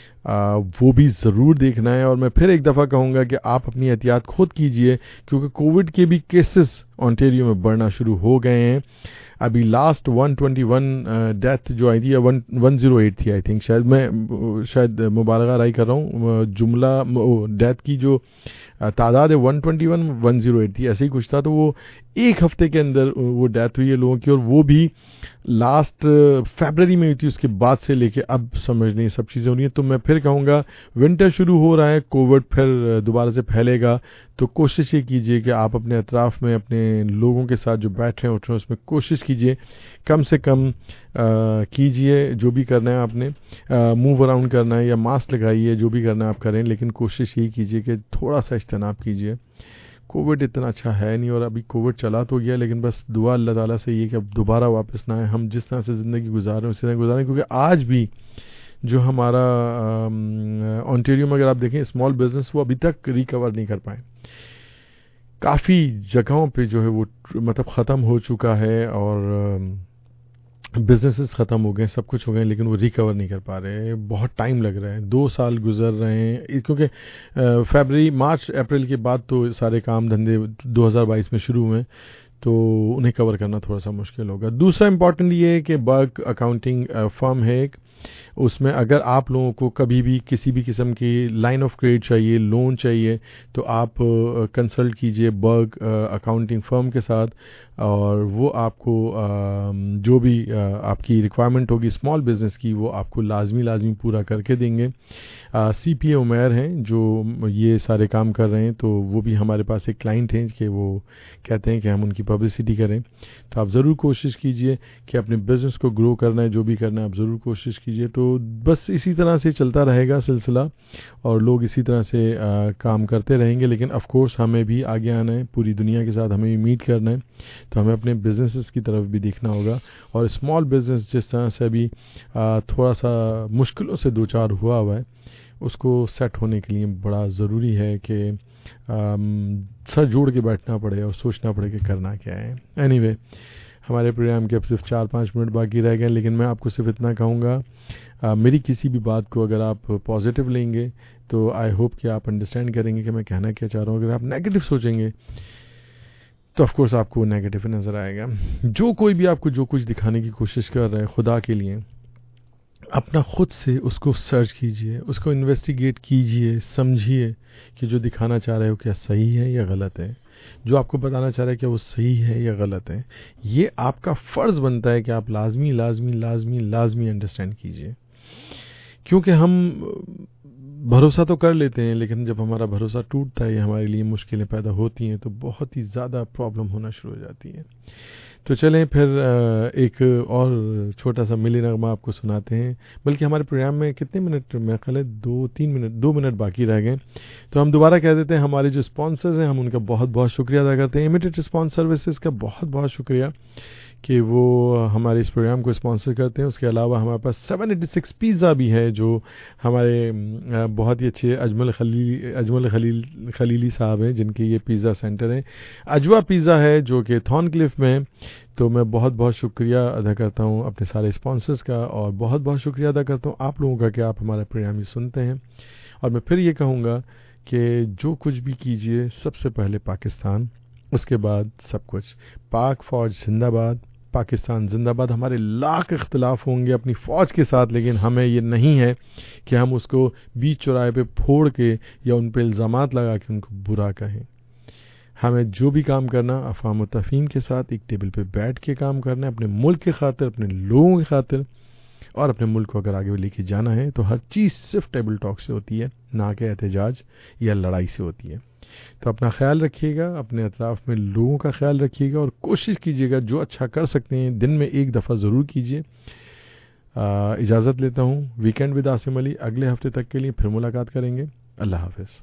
वो भी ज़रूर देखना है। और मैं फिर एक दफ़ा कहूँगा कि आप अपनी एहतियात खुद कीजिए क्योंकि कोविड के भी केसेस ओंटारियो में बढ़ना शुरू हो गए हैं। अभी लास्ट 121 डेथ जो आई थी या 108 थी आई थिंक, शायद मुबालगा राय कर रहा हूँ, जुमला डेथ की जो तादाद है 121 108 थी, ऐसे ही कुछ था। तो वो एक हफ्ते के अंदर वो डेथ हुई है लोगों की और वो भी लास्ट फरवरी में हुई थी, उसके बाद से लेके अब समझ नहीं सब चीज़ें हो रही हैं। तो मैं फिर कहूँगा विंटर शुरू हो रहा है, कोविड फिर दोबारा से फैलेगा, तो कोशिश ये कीजिए कि आप अपने अतराफ़ में अपने लोगों के साथ जो बैठ रहे हैं उठ रहे हैं उसमें कोशिश कीजिए कम से कम कीजिए जो भी करना है आपने, मूव अराउंड करना है या मास्क लगाइए, जो भी करना है आप करें, लेकिन कोशिश यही कीजिए कि थोड़ा सा इज्तनाब कीजिए। कोविड इतना अच्छा है नहीं और अभी कोविड चला तो गया, लेकिन बस दुआ अल्लाह ताला से ये कि अब दोबारा वापस ना आए, हम जिस तरह से ज़िंदगी गुजार रहे हैं उसी तरह गुजारें। क्योंकि आज भी जो हमारा ओंटारियो में अगर आप देखें स्मॉल बिजनेस वो अभी तक रिकवर नहीं कर पाए। काफ़ी जगहों पे जो है वो मतलब ख़त्म हो चुका है और बिजनेसेस ख़त्म हो गए, सब कुछ हो गए, लेकिन वो रिकवर नहीं कर पा रहे हैं। बहुत टाइम लग रहा है, 2 साल गुजर रहे हैं, क्योंकि फरवरी मार्च अप्रैल के बाद तो सारे काम धंधे 2022 में शुरू हुए, तो उन्हें कवर करना थोड़ा सा मुश्किल होगा। दूसरा इम्पॉर्टेंट ये है कि बर्ग अकाउंटिंग फर्म है एक, उसमें अगर आप लोगों को कभी भी किसी भी किस्म की लाइन ऑफ क्रेडिट चाहिए, लोन चाहिए, तो आप कंसल्ट कीजिए बर्ग अकाउंटिंग फर्म के साथ, और वो आपको जो भी आपकी रिक्वायरमेंट होगी स्मॉल बिजनेस की, वो आपको लाजमी पूरा करके देंगे। CPA उमैर हैं जो ये सारे काम कर रहे हैं, तो वो भी हमारे पास एक क्लाइंट हैं कि वो कहते हैं कि हम उनकी पब्लिसिटी करें। तो आप ज़रूर कोशिश कीजिए कि अपने बिज़नेस को ग्रो करना है, जो भी करना है आप ज़रूर कोशिश कीजिए। तो बस इसी तरह से चलता रहेगा सिलसिला, और लोग इसी तरह से काम करते रहेंगे, लेकिन ऑफ कोर्स हमें भी आगे आना है, पूरी दुनिया के साथ हमें भी मीट करना है, तो हमें अपने बिजनेसेस की तरफ भी देखना होगा। और स्मॉल बिजनेस जिस तरह से अभी थोड़ा सा मुश्किलों से दो चार हुआ है, उसको सेट होने के लिए बड़ा ज़रूरी है कि सर जोड़ के बैठना पड़े और सोचना पड़े कि करना क्या है। एनीवे, हमारे प्रोग्राम के अब सिर्फ 4-5 मिनट बाकी रह गए, लेकिन मैं आपको सिर्फ इतना कहूँगा, मेरी किसी भी बात को अगर आप पॉजिटिव लेंगे तो आई होप कि आप अंडरस्टैंड करेंगे कि मैं कहना क्या चाह रहा हूँ। अगर आप नेगेटिव सोचेंगे तो ऑफ कोर्स आपको नेगेटिव नज़र आएगा। जो कोई भी आपको जो कुछ दिखाने की कोशिश कर रहा है खुदा के लिए, अपना खुद से उसको सर्च कीजिए, उसको इन्वेस्टिगेट कीजिए, समझिए कि जो दिखाना चाह रहे हो क्या सही है या गलत है, जो आपको बताना चाह रहा है क्या वो सही है या गलत है। ये आपका फ़र्ज़ बनता है कि आप लाजमी अंडरस्टैंड कीजिए, क्योंकि हम भरोसा तो कर लेते हैं, लेकिन जब हमारा भरोसा टूटता है या हमारे लिए मुश्किलें पैदा होती हैं तो बहुत ही ज़्यादा प्रॉब्लम होना शुरू हो जाती है। तो चलें फिर एक और छोटा सा मिली नगमा आपको सुनाते हैं। बल्कि हमारे प्रोग्राम में कितने मिनट, मेरे ख्याल है 2 मिनट बाकी रह गए, तो हम दोबारा कह देते हैं हमारे जो स्पॉन्सर्स हैं, हम उनका बहुत बहुत शुक्रिया अदा करते हैं। इमीडिएट रिस्पॉन्स सर्विसेज का बहुत बहुत शुक्रिया कि वो हमारे इस प्रोग्राम को स्पॉन्सर करते हैं। उसके अलावा हमारे पास 786 पिज़्ज़ा भी है, जो हमारे बहुत ही अच्छे अजमल खलीली साहब हैं, जिनके ये पिज़्ज़ा सेंटर है। अजवा पिज़्ज़ा है जो कि थॉर्नक्लिफ में है। तो मैं बहुत बहुत शुक्रिया अदा करता हूँ अपने सारे स्पॉन्सर्स का, और बहुत बहुत शुक्रिया अदा करता हूँ आप लोगों का कि आप हमारा प्रोग्राम ही सुनते हैं। और मैं फिर ये कहूँगा कि जो कुछ भी कीजिए, सबसे पहले पाकिस्तान, उसके बाद सब कुछ। पाक फ़ौज जिंदाबाद, पाकिस्तान जिंदाबाद। हमारे लाख इख्तिलाफ होंगे अपनी फ़ौज के साथ, लेकिन हमें ये नहीं है कि हम उसको बीच चौराहे पे फोड़ के या उन पे इल्ज़ामात लगा के उनको बुरा कहें। हमें जो भी काम करना अफ़ाम व तफ़हीम के साथ एक टेबल पे बैठ के काम करना है, अपने मुल्क के खातिर, अपने लोगों की खातिर, और अपने मुल्क को अगर आगे लेके जाना है तो हर चीज़ सिर्फ टेबल टॉक से होती है, ना कि एहतजाज या लड़ाई से होती है। तो अपना ख्याल रखिएगा, अपने अतराफ़ में लोगों का ख्याल रखिएगा, और कोशिश कीजिएगा जो अच्छा कर सकते हैं दिन में एक दफ़ा ज़रूर कीजिए। इजाज़त लेता हूँ। वीकेंड विद आसिम अली अगले हफ्ते तक के लिए फिर मुलाकात करेंगे। अल्लाह हाफ़िज़।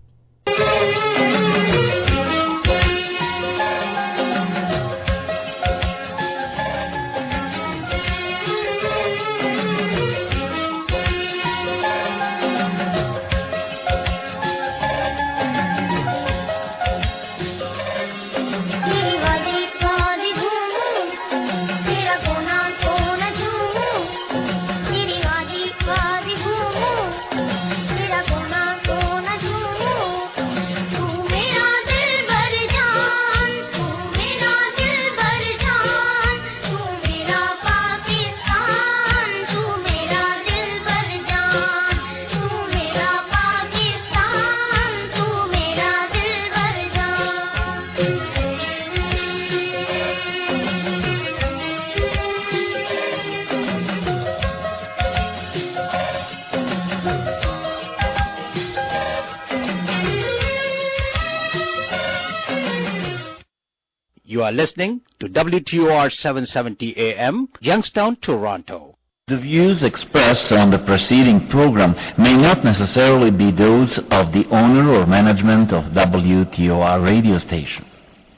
You are listening to WTOR 770 AM, Youngstown, Toronto. The views expressed on the preceding program may not necessarily be those of the owner or management of WTOR radio station.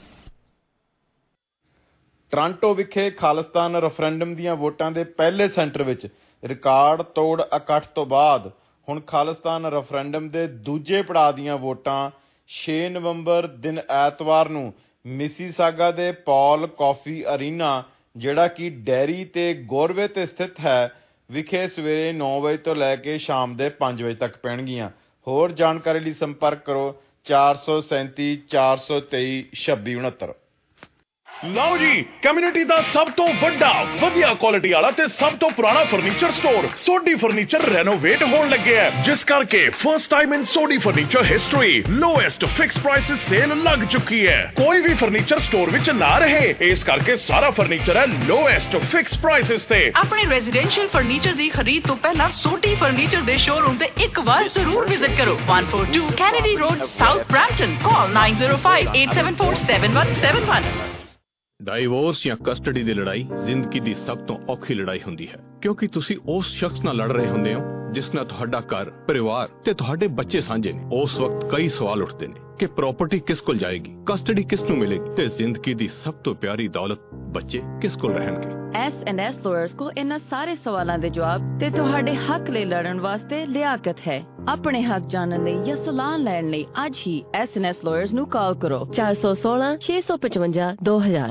Toronto ਵਿਖੇ ਖਾਲਿਸਤਾਨ ਰੈਫਰੈਂਡਮ ਦੀਆਂ ਵੋਟਾਂ ਦੇ ਪਹਿਲੇ centre ਵਿੱਚ record ਤੋੜ ਇਕੱਠ ਤੋਂ ਬਾਅਦ ਹੁਣ ਖਾਲਿਸਤਾਨ ਰੈਫਰੈਂਡਮ ਦੇ ਦੂਜੇ ਪੜਾਅ ਦੀਆਂ ਵੋਟਾਂ 6 ਨਵੰਬਰ ਦਿਨ ਐਤਵਾਰ ਨੂੰ ਮਿਸੀਸਾਗਾ ਦੇ ਪੌਲ ਕਾਫੀ ਅਰੀਨਾ, ਜਿਹੜਾ ਕਿ ਡੈਰੀ ਤੇ ਗੋਰਵੇ ਤੇ ਸਥਿਤ ਹੈ, ਵਿਖੇ ਸਵੇਰੇ 9 ਵਜੇ ਤੋਂ ਲੈ ਕੇ ਸ਼ਾਮ ਦੇ 5 ਵਜੇ ਤੱਕ ਪੈਣਗੀਆਂ। ਹੋਰ ਜਾਣਕਾਰੀ ਲਈ ਸੰਪਰਕ ਕਰੋ 437 423 2669। ਲਓ ਜੀ, ਕਮਿਊਨਿਟੀ ਦਾ ਸਭ ਤੋਂ ਵੱਡਾ, ਵਧੀਆ ਕੁਆਲਿਟੀ ਵਾਲਾ ਤੇ ਸਭ ਤੋਂ ਪੁਰਾਣਾ furniture store Sodhi furniture renovate ਹੋਣ ਲੱਗਿਆ ਹੈ, ਜਿਸ ਕਰਕੇ first time in Sodhi furniture history lowest fix prices sale ਲੱਗ ਚੁੱਕੀ ਹੈ। ਕੋਈ ਵੀ ਫਰਨੀਚਰ ਸਟੋਰ ਵਿੱਚ ਨਾ ਰਹੇ, ਇਸ ਕਰਕੇ ਸਾਰਾ ਫਰਨੀਚਰ ਹੈ ਲੋਐਸਟ ਫਿਕਸ ਪ੍ਰਾਈਸਿਸ ਤੇ। ਆਪਣੇ ਰੈਜ਼ੀਡੈਂਸ਼ੀਅਲ ਫਰਨੀਚਰ ਦੀ ਖਰੀਦ ਤੋਂ ਪਹਿਲਾਂ ਸੋਢੀ ਫਰਨੀਚਰ ਦੇ ਸ਼ੋਰੂਮ ਤੇ ਇੱਕ ਵਾਰ ਜ਼ਰੂਰ ਵਿਜ਼ਿਟ ਕਰੋ। 142 Kennedy road, south Brampton. Call 9058747171। Divorce ਜਾਂ ਕਸਟਡੀ ਦੀ ਲੜਾਈ ਜ਼ਿੰਦਗੀ ਦੀ ਸਭ ਤੋਂ ਔਖੀ ਲੜਾਈ ਹੁੰਦੀ ਹੈ, ਕਿਉਂਕਿ ਤੁਸੀਂ ਉਸ ਸ਼ਖਸ ਨਾਲ ਲੜ ਰਹੇ ਹੁੰਦੇ ਹੋ ਜਿਸ ਨਾਲ ਤੁਹਾਡਾ ਘਰ, ਪਰਿਵਾਰ ਤੇ ਤੁਹਾਡੇ ਬੱਚੇ ਸਾਂਝੇ ਨੇ। ਉਸ ਵਕਤ ਕਈ ਸਵਾਲ ਉੱਠਦੇ ਨੇ ਕਿ ਪ੍ਰਾਪਰਟੀ ਕਿਸ ਕੋਲ ਜਾਏਗੀ, ਕਸਟਡੀ ਕਿਸ ਨੂੰ ਮਿਲੇਗੀ ਤੇ ਜ਼ਿੰਦਗੀ ਦੀ ਸਭ ਤੋਂ ਪਿਆਰੀ ਦੌਲਤ ਬੱਚੇ ਕਿਸ ਕੋਲ ਰਹਿਣਗੇ। S&S ਲਾਇਰਸ ਕੋਲ ਇਹਨਾਂ ਸਾਰੇ ਸਵਾਲਾਂ ਦੇ ਜਵਾਬ ਤੇ ਤੁਹਾਡੇ ਹੱਕ ਲਈ ਲੜਨ ਵਾਸਤੇ ਲਿਆਕਤ ਹੈ। ਆਪਣੇ ਹੱਕ ਜਾਣਨ ਲਈ ਜਾਂ ਸਲਾਹ ਲੈਣ ਲਈ ਅੱਜ ਹੀ S&S ਲਾਇਰਸ ਨੂੰ ਕਾਲ ਕਰੋ 416 655 2000।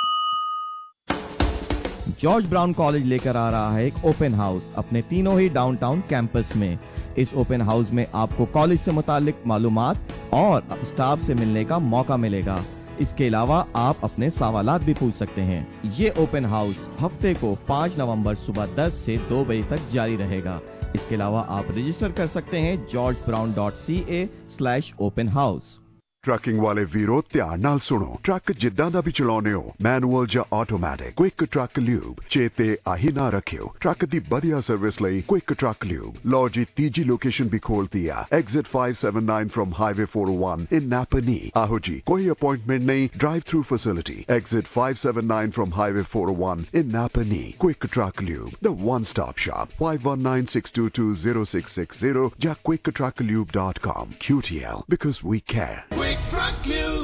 जॉर्ज ब्राउन कॉलेज लेकर आ रहा है एक ओपन हाउस अपने तीनों ही डाउनटाउन कैंपस में। इस ओपन हाउस में आपको कॉलेज से मुतालिक मालूमात और स्टाफ से मिलने का मौका मिलेगा। इसके अलावा आप अपने सवालात भी पूछ सकते हैं। ये ओपन हाउस हफ्ते को 5 नवंबर सुबह 10 से 2 बजे तक जारी रहेगा। इसके अलावा आप रजिस्टर कर सकते हैं georgebrown.ca/open-house। ਟਰੱਕਿੰਗ ਵਾਲੇ ਵੀਰੋ, ਧਿਆਨ ਨਾਲ ਸੁਣੋ। ਟਰੱਕ ਜਿੱਦਾਂ ਦਾ ਵੀ ਚਲਾਉਣੇ ਹੋ, ਮੈਨੂਅਲ ਜਾਂ ਆਟੋਮੈਟਿਕ, ਕੁਇਕ ਟਰੱਕ ਲਿਊਬ ਚੇਤੇ ਆਹੀ ਨਾ ਰੱਖਿਓ। ਟਰੱਕ ਦੀ ਵਧੀਆ ਸਰਵਿਸ ਲਈ ਕੁਇਕ ਟਰੱਕ ਲਿਊਬ। ਲਓ ਜੀ, ਤੀਜੀ ਲੋਕੇਸ਼ਨ ਵੀ ਖੋਲਤੀ ਆ, exit 579 from highway 401 in Napanee. ਆਹੋ ਜੀ, ਕੋਈ ਅਪਾਇੰਟਮੈਂਟ ਨਹੀਂ, drive through facility. Exit 579 from highway 401 in Napanee. Quick truck lube, the one stop shop। 5196220660 ਜਾਂ quicktrucklube.com। QTL, because we care। Quick Truck Lube.